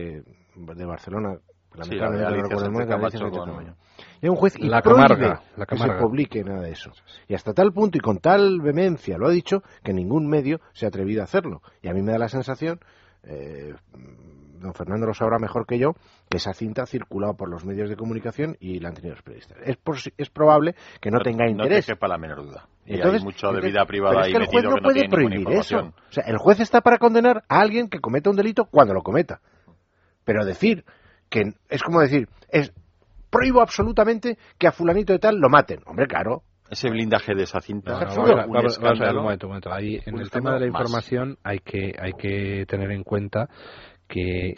de Barcelona. Sí, la de Alicia Sánchez Camacho con... Y hay un juez y la prohíbe Camarga, la que Camarga. se publique nada de eso. Y hasta tal punto y con tal vehemencia lo ha dicho que ningún medio se ha atrevido a hacerlo. Y a mí me da la sensación... Eh, don Fernando lo sabrá mejor que yo, que esa cinta ha circulado por los medios de comunicación y la han tenido los periodistas. Es, por, es probable que no, no tenga interés. No te quepa la menor duda. Y entonces, hay mucho de entonces, vida privada ahí es que el juez metido no que puede no tiene prohibir eso. O sea, el juez está para condenar a alguien que cometa un delito cuando lo cometa. Pero decir que es como decir, es prohíbo absolutamente que a fulanito de tal lo maten. Hombre, claro. Ese blindaje de esa cinta. No, no, vamos, a, vamos, vamos a ver un momento, un momento. Ahí, en el tema de la información más. hay que hay que tener en cuenta que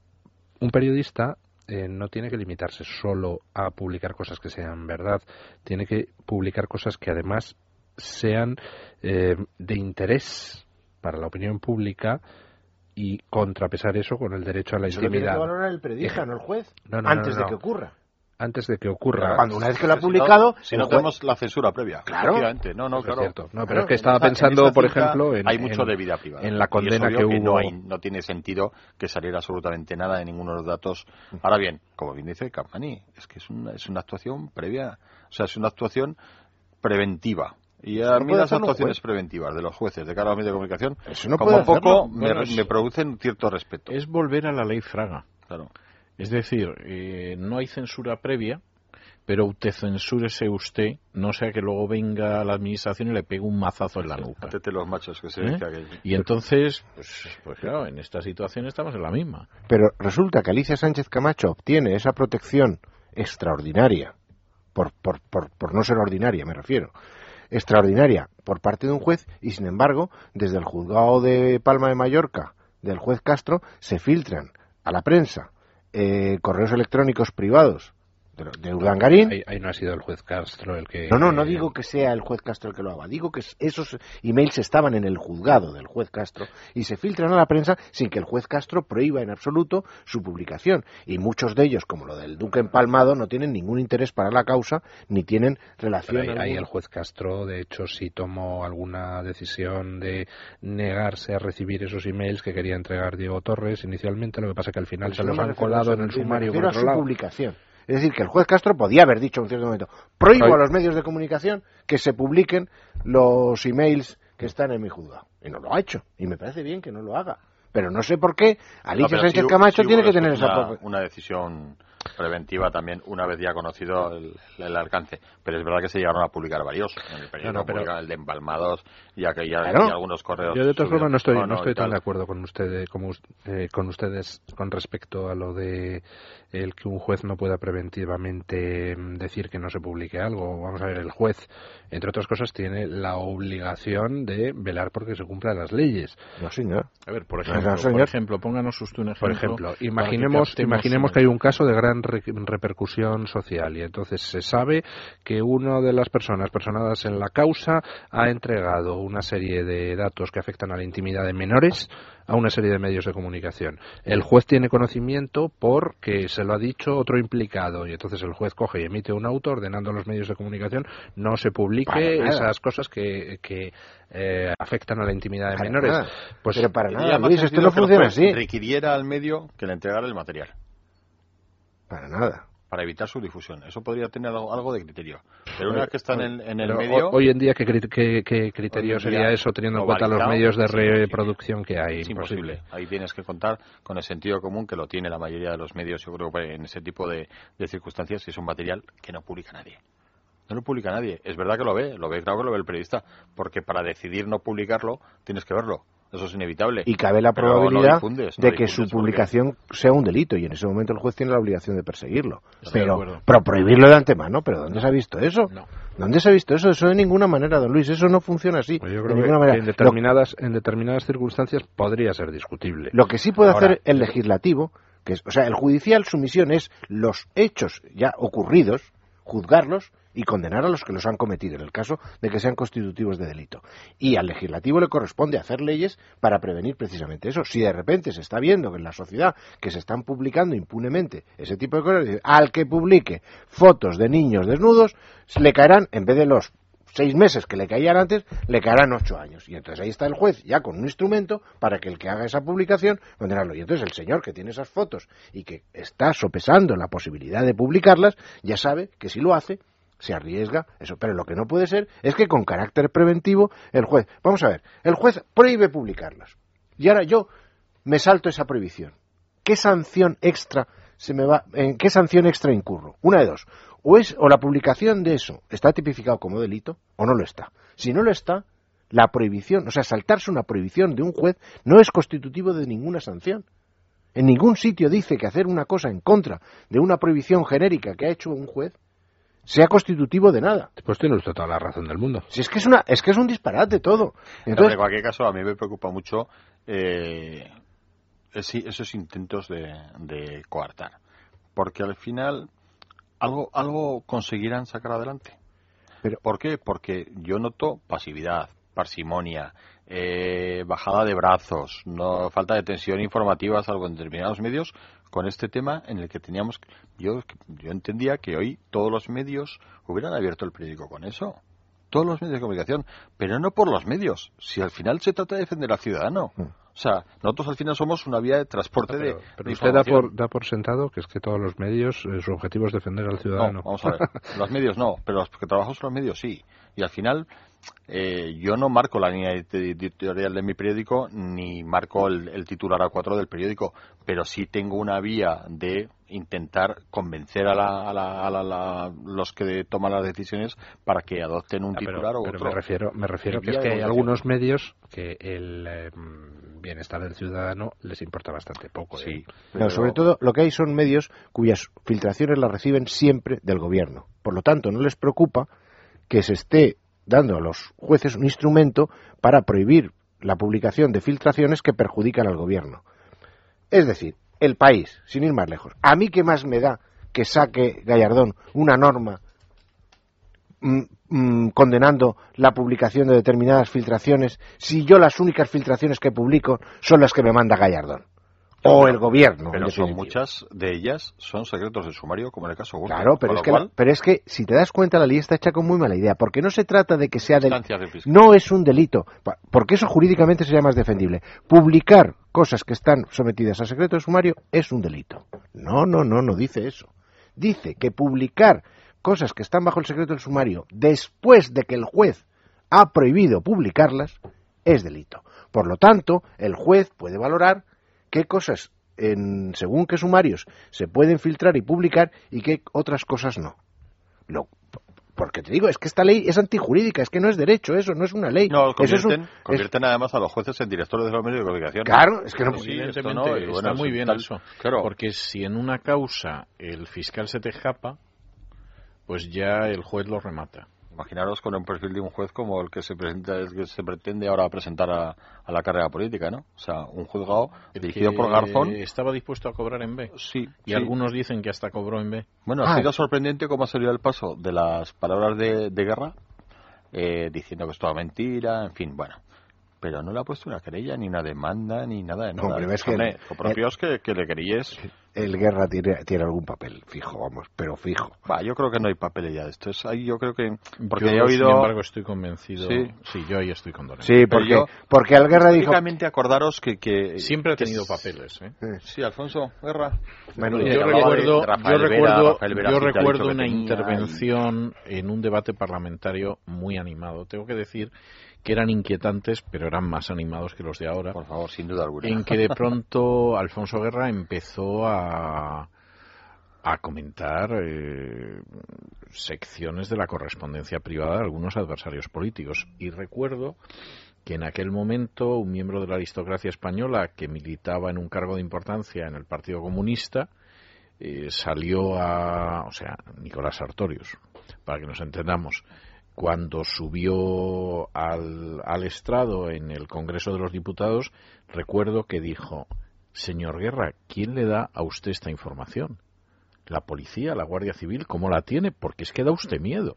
un periodista eh, no tiene que limitarse solo a publicar cosas que sean verdad, tiene que publicar cosas que además sean eh, de interés para la opinión pública y contrapesar eso con el derecho a la eso intimidad. Eso lo tiene que valorar el periodista, no el juez, no, no, antes no, no, de que ocurra. Antes de que ocurra. Cuando una vez que lo ha publicado, si no, si no tenemos la censura previa. Claro. No, no, claro. Es no, pero claro, es que estaba pensando, por ejemplo, en, hay mucho en, de vida privada. En la condena y es que, que hubo. No, hay, no tiene sentido que saliera absolutamente nada de ninguno de los datos. Ahora bien, como bien dice Capmany, es que es una, es una actuación previa, o sea, es una actuación preventiva. Y a no mí las actuaciones preventivas de los jueces de cara a los medios de comunicación, no como poco, me, bueno, es, me producen cierto respeto. Es volver a la ley Fraga. Claro. Es decir, eh, no hay censura previa, pero usted censúrese usted, no sea que luego venga la administración y le pegue un mazazo en la nuca. Atete los machos que se ¿Eh? dice aquello. Y entonces, pues, pues claro, en esta situación estamos en la misma. Pero resulta que Alicia Sánchez Camacho obtiene esa protección extraordinaria, por, por, por, por no ser ordinaria me refiero, extraordinaria por parte de un juez y sin embargo, desde el juzgado de Palma de Mallorca, del juez Castro, se filtran a la prensa eh, correos electrónicos privados de Urdangarín. Ahí, ahí no ha sido el juez Castro el que... No, no, no digo que sea el juez Castro el que lo haga. Digo que esos emails estaban en el juzgado del juez Castro y se filtran a la prensa sin que el juez Castro prohíba en absoluto su publicación. Y muchos de ellos, como lo del Duque empalmado, no tienen ningún interés para la causa ni tienen relación. Pero ahí, ahí el juez Castro, de hecho, sí tomó alguna decisión de negarse a recibir esos emails que quería entregar Diego Torres inicialmente. Lo que pasa es que al final se los han colado en el sumario por otro lado. Publicación. Es decir, que el juez Castro podía haber dicho en cierto momento, prohíbo a los medios de comunicación que se publiquen los emails que están en mi juzgado. Y no lo ha hecho. Y me parece bien que no lo haga. Pero no sé por qué Alicia no, Sánchez si, Camacho si tiene que tener una, esa... una decisión preventiva también, una vez ya conocido el, el alcance. Pero es verdad que se llegaron a publicar varios. En el periódico no, no, pero... el de Embalmados y, aquel, claro. y algunos correos. Yo de todas formas no estoy, no, no estoy tan de acuerdo con ustedes, como, eh, con ustedes con respecto a lo de el que un juez no pueda preventivamente decir que no se publique algo. Vamos a ver, el juez, entre otras cosas, tiene la obligación de velar porque se cumplan las leyes. No, señor. A ver, por ejemplo, no, por ejemplo pónganos usted un ejemplo. Por ejemplo, imaginemos, que imaginemos que hay un caso de gran re repercusión social y entonces se sabe que una de las personas personadas en la causa ha entregado una serie de datos que afectan a la intimidad de menores a una serie de medios de comunicación. El juez tiene conocimiento porque se lo ha dicho otro implicado y entonces el juez coge y emite un auto ordenando a los medios de comunicación no se publique esas cosas que, que eh, afectan a la intimidad de para menores. Nada. Pues pero para nada, Luis, esto no funciona así. Requiriera al medio que le entregara el material. Para nada. Para evitar su difusión. Eso podría tener algo, algo de criterio. Pero una vez que están en, en el medio... Hoy en día, ¿qué, qué, qué criterio sería eso teniendo en cuenta los medios de reproducción que hay? Es imposible. imposible. Ahí tienes que contar con el sentido común que lo tiene la mayoría de los medios, yo creo, en ese tipo de, de circunstancias, y es un material que no publica nadie. No lo publica nadie. Es verdad que lo ve, lo ve, claro que lo ve el periodista, porque para decidir no publicarlo tienes que verlo. Eso es inevitable. Y cabe la probabilidad no difundes, no de que su publicación porque... sea un delito, y en ese momento el juez tiene la obligación de perseguirlo. Estoy pero, de pero prohibirlo de antemano, ¿pero dónde se ha visto eso? No. ¿Dónde se ha visto eso? Eso de ninguna manera, don Luis, eso no funciona así. Pues yo creo de que, manera. que en determinadas, lo... en determinadas circunstancias podría ser discutible. Lo que sí puede Ahora, hacer el legislativo, que es, o sea, el judicial, su misión es los hechos ya ocurridos, juzgarlos y condenar a los que los han cometido, en el caso de que sean constitutivos de delito. Y al legislativo le corresponde hacer leyes para prevenir precisamente eso. Si de repente se está viendo que en la sociedad que se están publicando impunemente ese tipo de cosas, al que publique fotos de niños desnudos, le caerán, en vez de los seis meses que le caían antes, le caerán ocho años. Y entonces ahí está el juez ya con un instrumento para que el que haga esa publicación condenarlo. Y entonces el señor que tiene esas fotos y que está sopesando la posibilidad de publicarlas, ya sabe que si lo hace, se arriesga eso. Pero lo que no puede ser es que con carácter preventivo el juez, vamos a ver, el juez prohíbe publicarlas. Y ahora yo me salto esa prohibición. ¿Qué sanción extra se me va, en qué sanción extra incurro? Una de dos. O es o la publicación de eso está tipificado como delito o no lo está. Si no lo está, la prohibición, o sea, saltarse una prohibición de un juez no es constitutivo de ninguna sanción. En ningún sitio dice que hacer una cosa en contra de una prohibición genérica que ha hecho un juez sea constitutivo de nada. Pues tiene usted toda la razón del mundo. Si es que es una, es que es un disparate todo. Entonces, en cualquier caso, a mí me preocupa mucho eh, esos intentos de, de coartar, porque al final algo, algo conseguirán sacar adelante. Pero, ¿por qué? Porque yo noto pasividad, parsimonia, eh, bajada de brazos, no falta de tensión informativa, salvo en determinados medios, con este tema en el que teníamos... Yo, yo entendía que hoy todos los medios hubieran abierto el periódico con eso. Todos los medios de comunicación. Pero no por los medios. Si al final se trata de defender al ciudadano. Mm. O sea, nosotros al final somos una vía de transporte no, pero, de Pero de usted da por, da por sentado que es que todos los medios, eh, su objetivo es defender al ciudadano. No, vamos a ver. Los medios no, pero los que trabajamos en los medios sí. Y al final... Eh, yo no marco la línea editorial de mi periódico ni marco el, el titular A cuatro del periódico, pero sí tengo una vía de intentar convencer a, la, a, la, a la, la, los que toman las decisiones para que adopten un ah, pero, titular o pero otro. Me refiero, me refiero que es que hay algunos medios que el eh, bienestar del ciudadano les importa bastante poco. Sí, ¿eh? pero... No, sobre todo lo que hay son medios cuyas filtraciones las reciben siempre del gobierno. Por lo tanto, no les preocupa que se esté dando a los jueces un instrumento para prohibir la publicación de filtraciones que perjudican al gobierno. Es decir, El País, sin ir más lejos. ¿A mí qué más me da que saque Gallardón una norma mmm, mmm, condenando la publicación de determinadas filtraciones si yo las únicas filtraciones que publico son las que me manda Gallardón? O el gobierno. Pero son muchas de ellas son secretos de sumario, como en el caso Gürtel. Claro, pero es, que cual... la, pero es que si te das cuenta la ley está hecha con muy mala idea, porque no se trata de que sea delito. No es un delito, porque eso jurídicamente sería más defendible. Publicar cosas que están sometidas a secreto de sumario es un delito. No, no, no, no dice eso. Dice que publicar cosas que están bajo el secreto del sumario después de que el juez ha prohibido publicarlas, es delito. Por lo tanto, el juez puede valorar qué cosas, en, según qué sumarios, se pueden filtrar y publicar y qué otras cosas no. Lo, porque te digo, es que esta ley es antijurídica, es que no es derecho eso, no es una ley. No, convierten, es un, convierten es, además a los jueces en directores de los medios de comunicación. Claro, es que no... Sí, evidentemente no, está bueno, muy bien tal, eso. Claro. Porque si en una causa el fiscal se te escapa, pues ya el juez lo remata. Imaginaros con un perfil de un juez como el que se presenta, el que se pretende ahora presentar a, a la carrera política, ¿no? O sea, un juzgado el dirigido por Garzón. Estaba dispuesto a cobrar en B. Sí. Y sí. algunos dicen que hasta cobró en B. Bueno, ah. ha sido sorprendente cómo ha salido el paso de las palabras de, de Guerra, eh, diciendo que es toda mentira, en fin, bueno. Pero no le ha puesto una querella, ni una demanda, ni nada de nada. Hombre, ves que Hombre, lo propio es que, que le queríes. El Guerra tiene, tiene algún papel fijo, vamos, pero fijo. Va, yo creo que no hay papel ya de esto. Es ahí yo creo que... Porque yo, he oído... sin embargo, estoy convencido... Sí, sí yo ahí estoy con Don Sí, porque, yo, porque al Guerra dijo... acordaros que... que Siempre ha que tenido es... papeles, ¿eh? Sí, Alfonso, Guerra. Bueno, yo, recuerdo, yo recuerdo, Vera, yo recuerdo una intervención y... en un debate parlamentario muy animado. Tengo que decir... que eran inquietantes, pero eran más animados que los de ahora. Por favor, sin duda alguna. En que de pronto Alfonso Guerra empezó a, a comentar eh, secciones de la correspondencia privada de algunos adversarios políticos. Y recuerdo que en aquel momento un miembro de la aristocracia española que militaba en un cargo de importancia en el Partido Comunista eh, salió a... o sea, Nicolás Sartorius, para que nos entendamos, cuando subió al, al estrado en el Congreso de los Diputados, recuerdo que dijo: señor Guerra, ¿quién le da a usted esta información? ¿La policía, la Guardia Civil? ¿Cómo la tiene? Porque es que da usted miedo.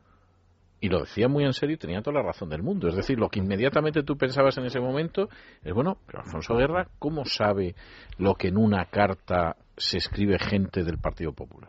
Y lo decía muy en serio y tenía toda la razón del mundo. Es decir, lo que inmediatamente tú pensabas en ese momento es, bueno, pero Alfonso Guerra, ¿cómo sabe lo que en una carta se escribe gente del Partido Popular?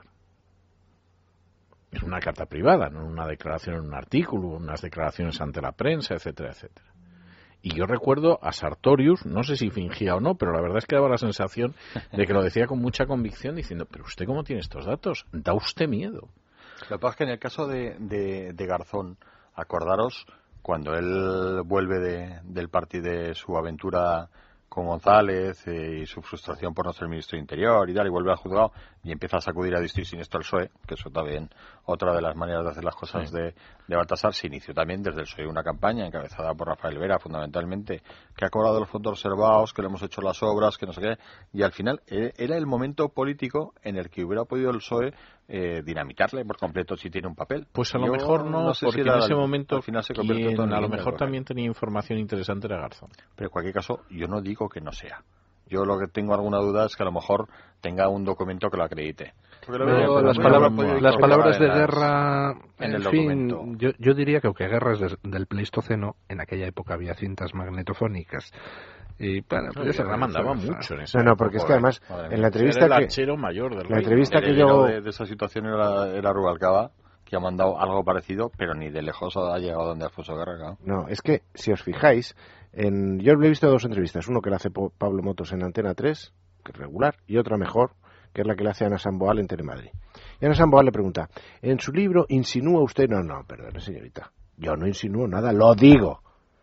Es una carta privada, no una declaración en un artículo, unas declaraciones ante la prensa, etcétera, etcétera. Y yo recuerdo a Sartorius, no sé si fingía o no, pero la verdad es que daba la sensación de que lo decía con mucha convicción, diciendo: pero usted cómo tiene estos datos, da usted miedo. Lo que pasa es que en el caso de, de, de Garzón, acordaros cuando él vuelve de, del partido de su aventura con González eh, y su frustración por no ser ministro de Interior y tal, y vuelve al juzgado y empieza a sacudir a distro y siniestro al P S O E, que eso también otra de las maneras de hacer las cosas sí. de, de Baltasar. Se inició también desde el P S O E una campaña encabezada por Rafael Vera, fundamentalmente, que ha cobrado los fondos reservados, que le hemos hecho las obras, que no sé qué, y al final eh, era el momento político en el que hubiera podido el P S O E eh, dinamitarle por completo si tiene un papel. Pues a lo Yo mejor no, no sé porque si en era, ese momento al final se convierte todo en a lo el mejor porque... también tenía información interesante era Garzón. Pero en cualquier caso, yo no digo que no sea. Yo lo que tengo alguna duda es que a lo mejor tenga un documento que lo acredite. Lo no, las, palabra, las palabras de Guerra, en, en el fin, documento. Yo, yo diría que aunque Guerra es de, del Pleistoceno, en aquella época había cintas magnetofónicas. Y bueno, pues no, se la mandaba mucho en esa No, no, porque es que además en la entrevista era el que mayor del la entrevista que yo de, de esa situación era, era Rubalcaba, que ha mandado algo parecido, pero ni de lejos ha llegado donde Alfonso Guerra. ¿No? No, es que si os fijáis, en, yo he visto dos entrevistas, uno que le hace Pablo Motos en Antena tres, que es regular, y otra mejor, que es la que le hace Ana Samboal en Telemadrid. Y Ana Samboal le pregunta: en su libro insinúa usted, no, no, perdone señorita, yo no insinúo nada, lo digo.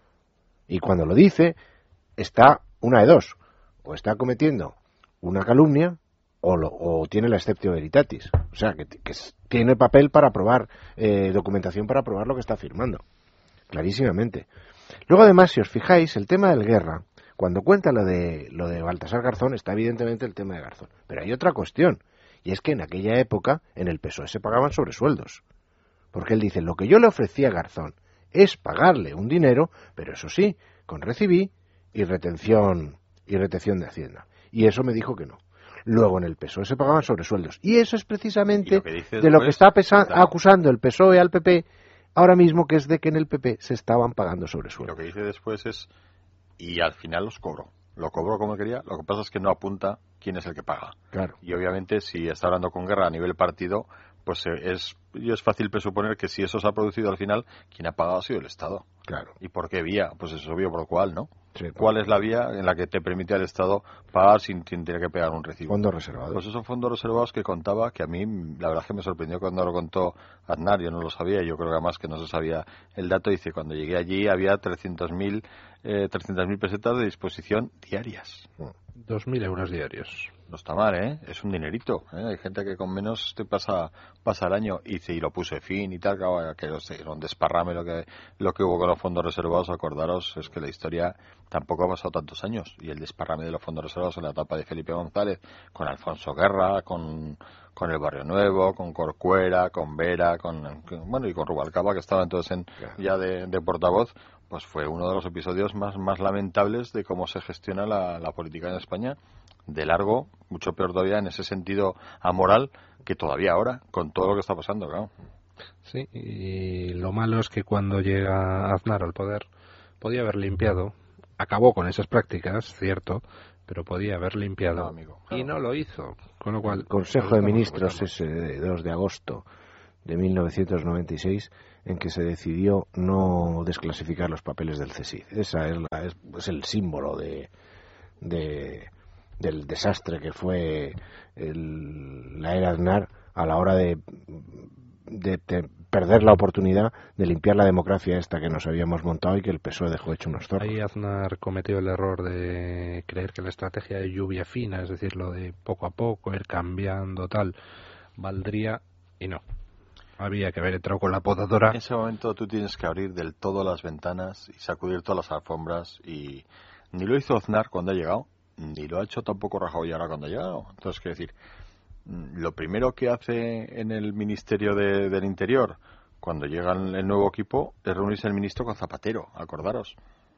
Y cuando lo dice, está una de dos, o está cometiendo una calumnia o, lo, o tiene la exceptio veritatis, o sea, que, que tiene papel para probar, eh, documentación para probar lo que está afirmando, clarísimamente. Luego, además, si os fijáis, el tema del Guerra, cuando cuenta lo de lo de Baltasar Garzón, está evidentemente el tema de Garzón. Pero hay otra cuestión, y es que en aquella época en el P S O E se pagaban sobresueldos. Porque él dice: lo que yo le ofrecía a Garzón es pagarle un dinero, pero eso sí, con recibí y retención y retención de Hacienda. Y eso me dijo que no. Luego en el P S O E se pagaban sobresueldos. Y eso es precisamente lo de después, lo que está pesa- acusando el P S O E al P P ahora mismo, que es de que en el P P se estaban pagando sobresueldos. Lo que dice después es: y al final los cobró. Lo cobró como quería, lo que pasa es que no apunta quién es el que paga. Claro. Y obviamente si está hablando con Guerra a nivel partido, pues es, es fácil presuponer que si eso se ha producido al final, quien ha pagado ha sido el Estado. Claro. ¿Y por qué vía? Pues es obvio por lo cual, ¿no? Sí, ¿cuál es la vía en la que te permite al Estado pagar sin, sin tener que pegar un recibo? Fondos reservados. Pues esos fondos reservados que contaba, que a mí la verdad es que me sorprendió cuando lo contó Aznar, yo no lo sabía, yo creo que además que no se sabía el dato, dice, cuando llegué allí había trescientas mil eh, trescientas mil pesetas de disposición diarias. dos mil euros diarios. No está mal, ¿eh? Es un dinerito, ¿eh? Hay gente que con menos te pasa pasa el año. Y, y lo puse fin y tal, que, que, que era un desparrame lo que, lo que hubo con los fondos reservados. Acordaros, es que la historia tampoco ha pasado tantos años. Y el desparrame de los fondos reservados en la etapa de Felipe González, con Alfonso Guerra, con, con el Barrio Nuevo, con Corcuera, con Vera, con, bueno, y con Rubalcaba, que estaba entonces en, ya de, de portavoz, pues fue uno de los episodios más, más lamentables de cómo se gestiona la, la política en España. De largo, mucho peor todavía en ese sentido amoral que todavía ahora, con todo lo que está pasando, claro. Sí, y lo malo es que cuando llega Aznar al poder, podía haber limpiado, acabó con esas prácticas, cierto, pero podía haber limpiado, no, amigo, claro. Y no lo hizo, con lo cual... El Consejo de Ministros ese de dos de agosto de mil novecientos noventa y seis, en que se decidió no desclasificar los papeles del C S I D. Esa es, la, es, es el símbolo de... de del desastre que fue el, la era Aznar a la hora de, de, de perder la oportunidad de limpiar la democracia esta que nos habíamos montado y que el P S O E dejó hecho unos zorros. Ahí Aznar cometió el error de creer que la estrategia de lluvia fina, es decir, lo de poco a poco, ir cambiando, tal, valdría, y no. Había que haber entrado con la podadora. En ese momento tú tienes que abrir del todo las ventanas y sacudir todas las alfombras, y ni lo hizo Aznar cuando ha llegado, ni lo ha hecho tampoco Rajoy ahora cuando ha llegado. Entonces, quiero decir, lo primero que hace en el Ministerio de, del Interior, cuando llega el nuevo equipo, es reunirse el ministro con Zapatero, acordaros.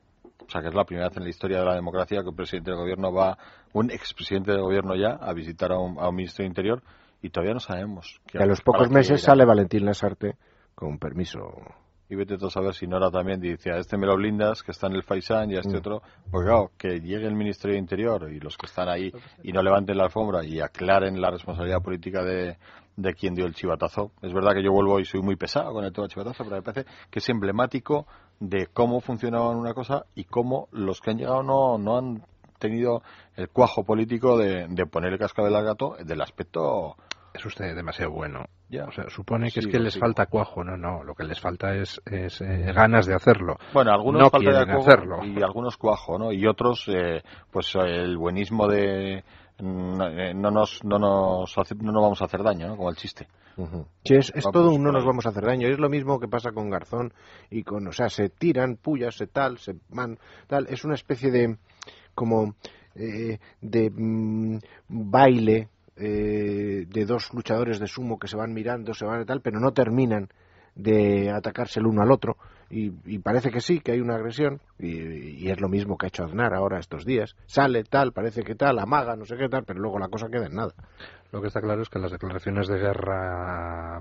O sea, que es la primera vez en la historia de la democracia que un presidente del gobierno va, un expresidente del gobierno ya, a visitar a un, a un ministro de Interior, y todavía no sabemos. Que a los pocos meses sale Valentín Lasarte con permiso. Y vete tú a saber si Nora también dice, a este me lo blindas, que está en el Faisán, y a este mm. otro, porque claro, que llegue el Ministerio de Interior y los que están ahí y no levanten la alfombra y aclaren la responsabilidad política de, de quien dio el chivatazo. Es verdad que yo vuelvo y soy muy pesado con el tema del chivatazo, pero me parece que es emblemático de cómo funcionaba una cosa y cómo los que han llegado no, no han tenido el cuajo político de, de poner el cascabel al gato del aspecto... Es usted demasiado bueno. Ya. O sea, supone que sí, es que les sí. falta cuajo. No, no, lo que les falta es, es eh, ganas de hacerlo. Bueno, algunos no falta quieren de cuajo hacerlo. Y algunos cuajo, ¿no? Y otros, eh, pues el buenismo de no, no, nos, no, nos hace, no nos vamos a hacer daño, ¿no? Como el chiste. Uh-huh. Sí, es, es todo un no nos vamos a hacer daño. Es lo mismo que pasa con Garzón y con, o sea, se tiran pullas, se tal, se van, tal. Es una especie de, como, eh, de mmm, baile. Eh, de dos luchadores de sumo que se van mirando, se van y tal, pero no terminan de atacarse el uno al otro, y, y parece que sí, que hay una agresión, y, y es lo mismo que ha hecho Aznar ahora estos días. Sale tal, parece que tal, amaga, no sé qué tal, pero luego la cosa queda en nada. Lo que está claro es que las declaraciones de guerra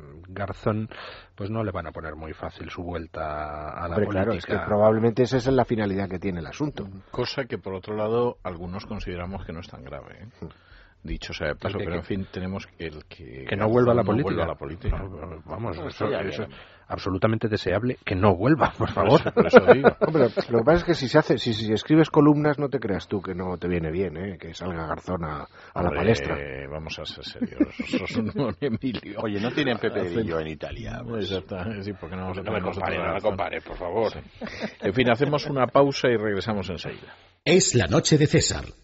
Garzón pues no le van a poner muy fácil su vuelta a la Hombre, política. Claro, es que probablemente esa es la finalidad que tiene el asunto. Cosa que, por otro lado, algunos consideramos que no es tan grave, ¿eh? Sí. Dicho sea de paso, pero en fin, tenemos que el que... Que no vuelva a la no política. Vuelva a la política. No, vamos, no, eso, eso es absolutamente deseable que no vuelva, por favor. Por eso, por eso digo. Hombre, lo que pasa es que si se hace, si, si escribes columnas, no te creas tú que no te viene bien, ¿eh? Que salga Garzón a, a Hombre, la palestra. Vamos a ser serios. Eso es un Emilio. Oye, ¿no tienen Pepe Grillo en Italia? Pues exacto. Sí, porque no vamos a no me compare, no me compare, por favor. Sí. En fin, hacemos una pausa y regresamos enseguida. Es la noche de César.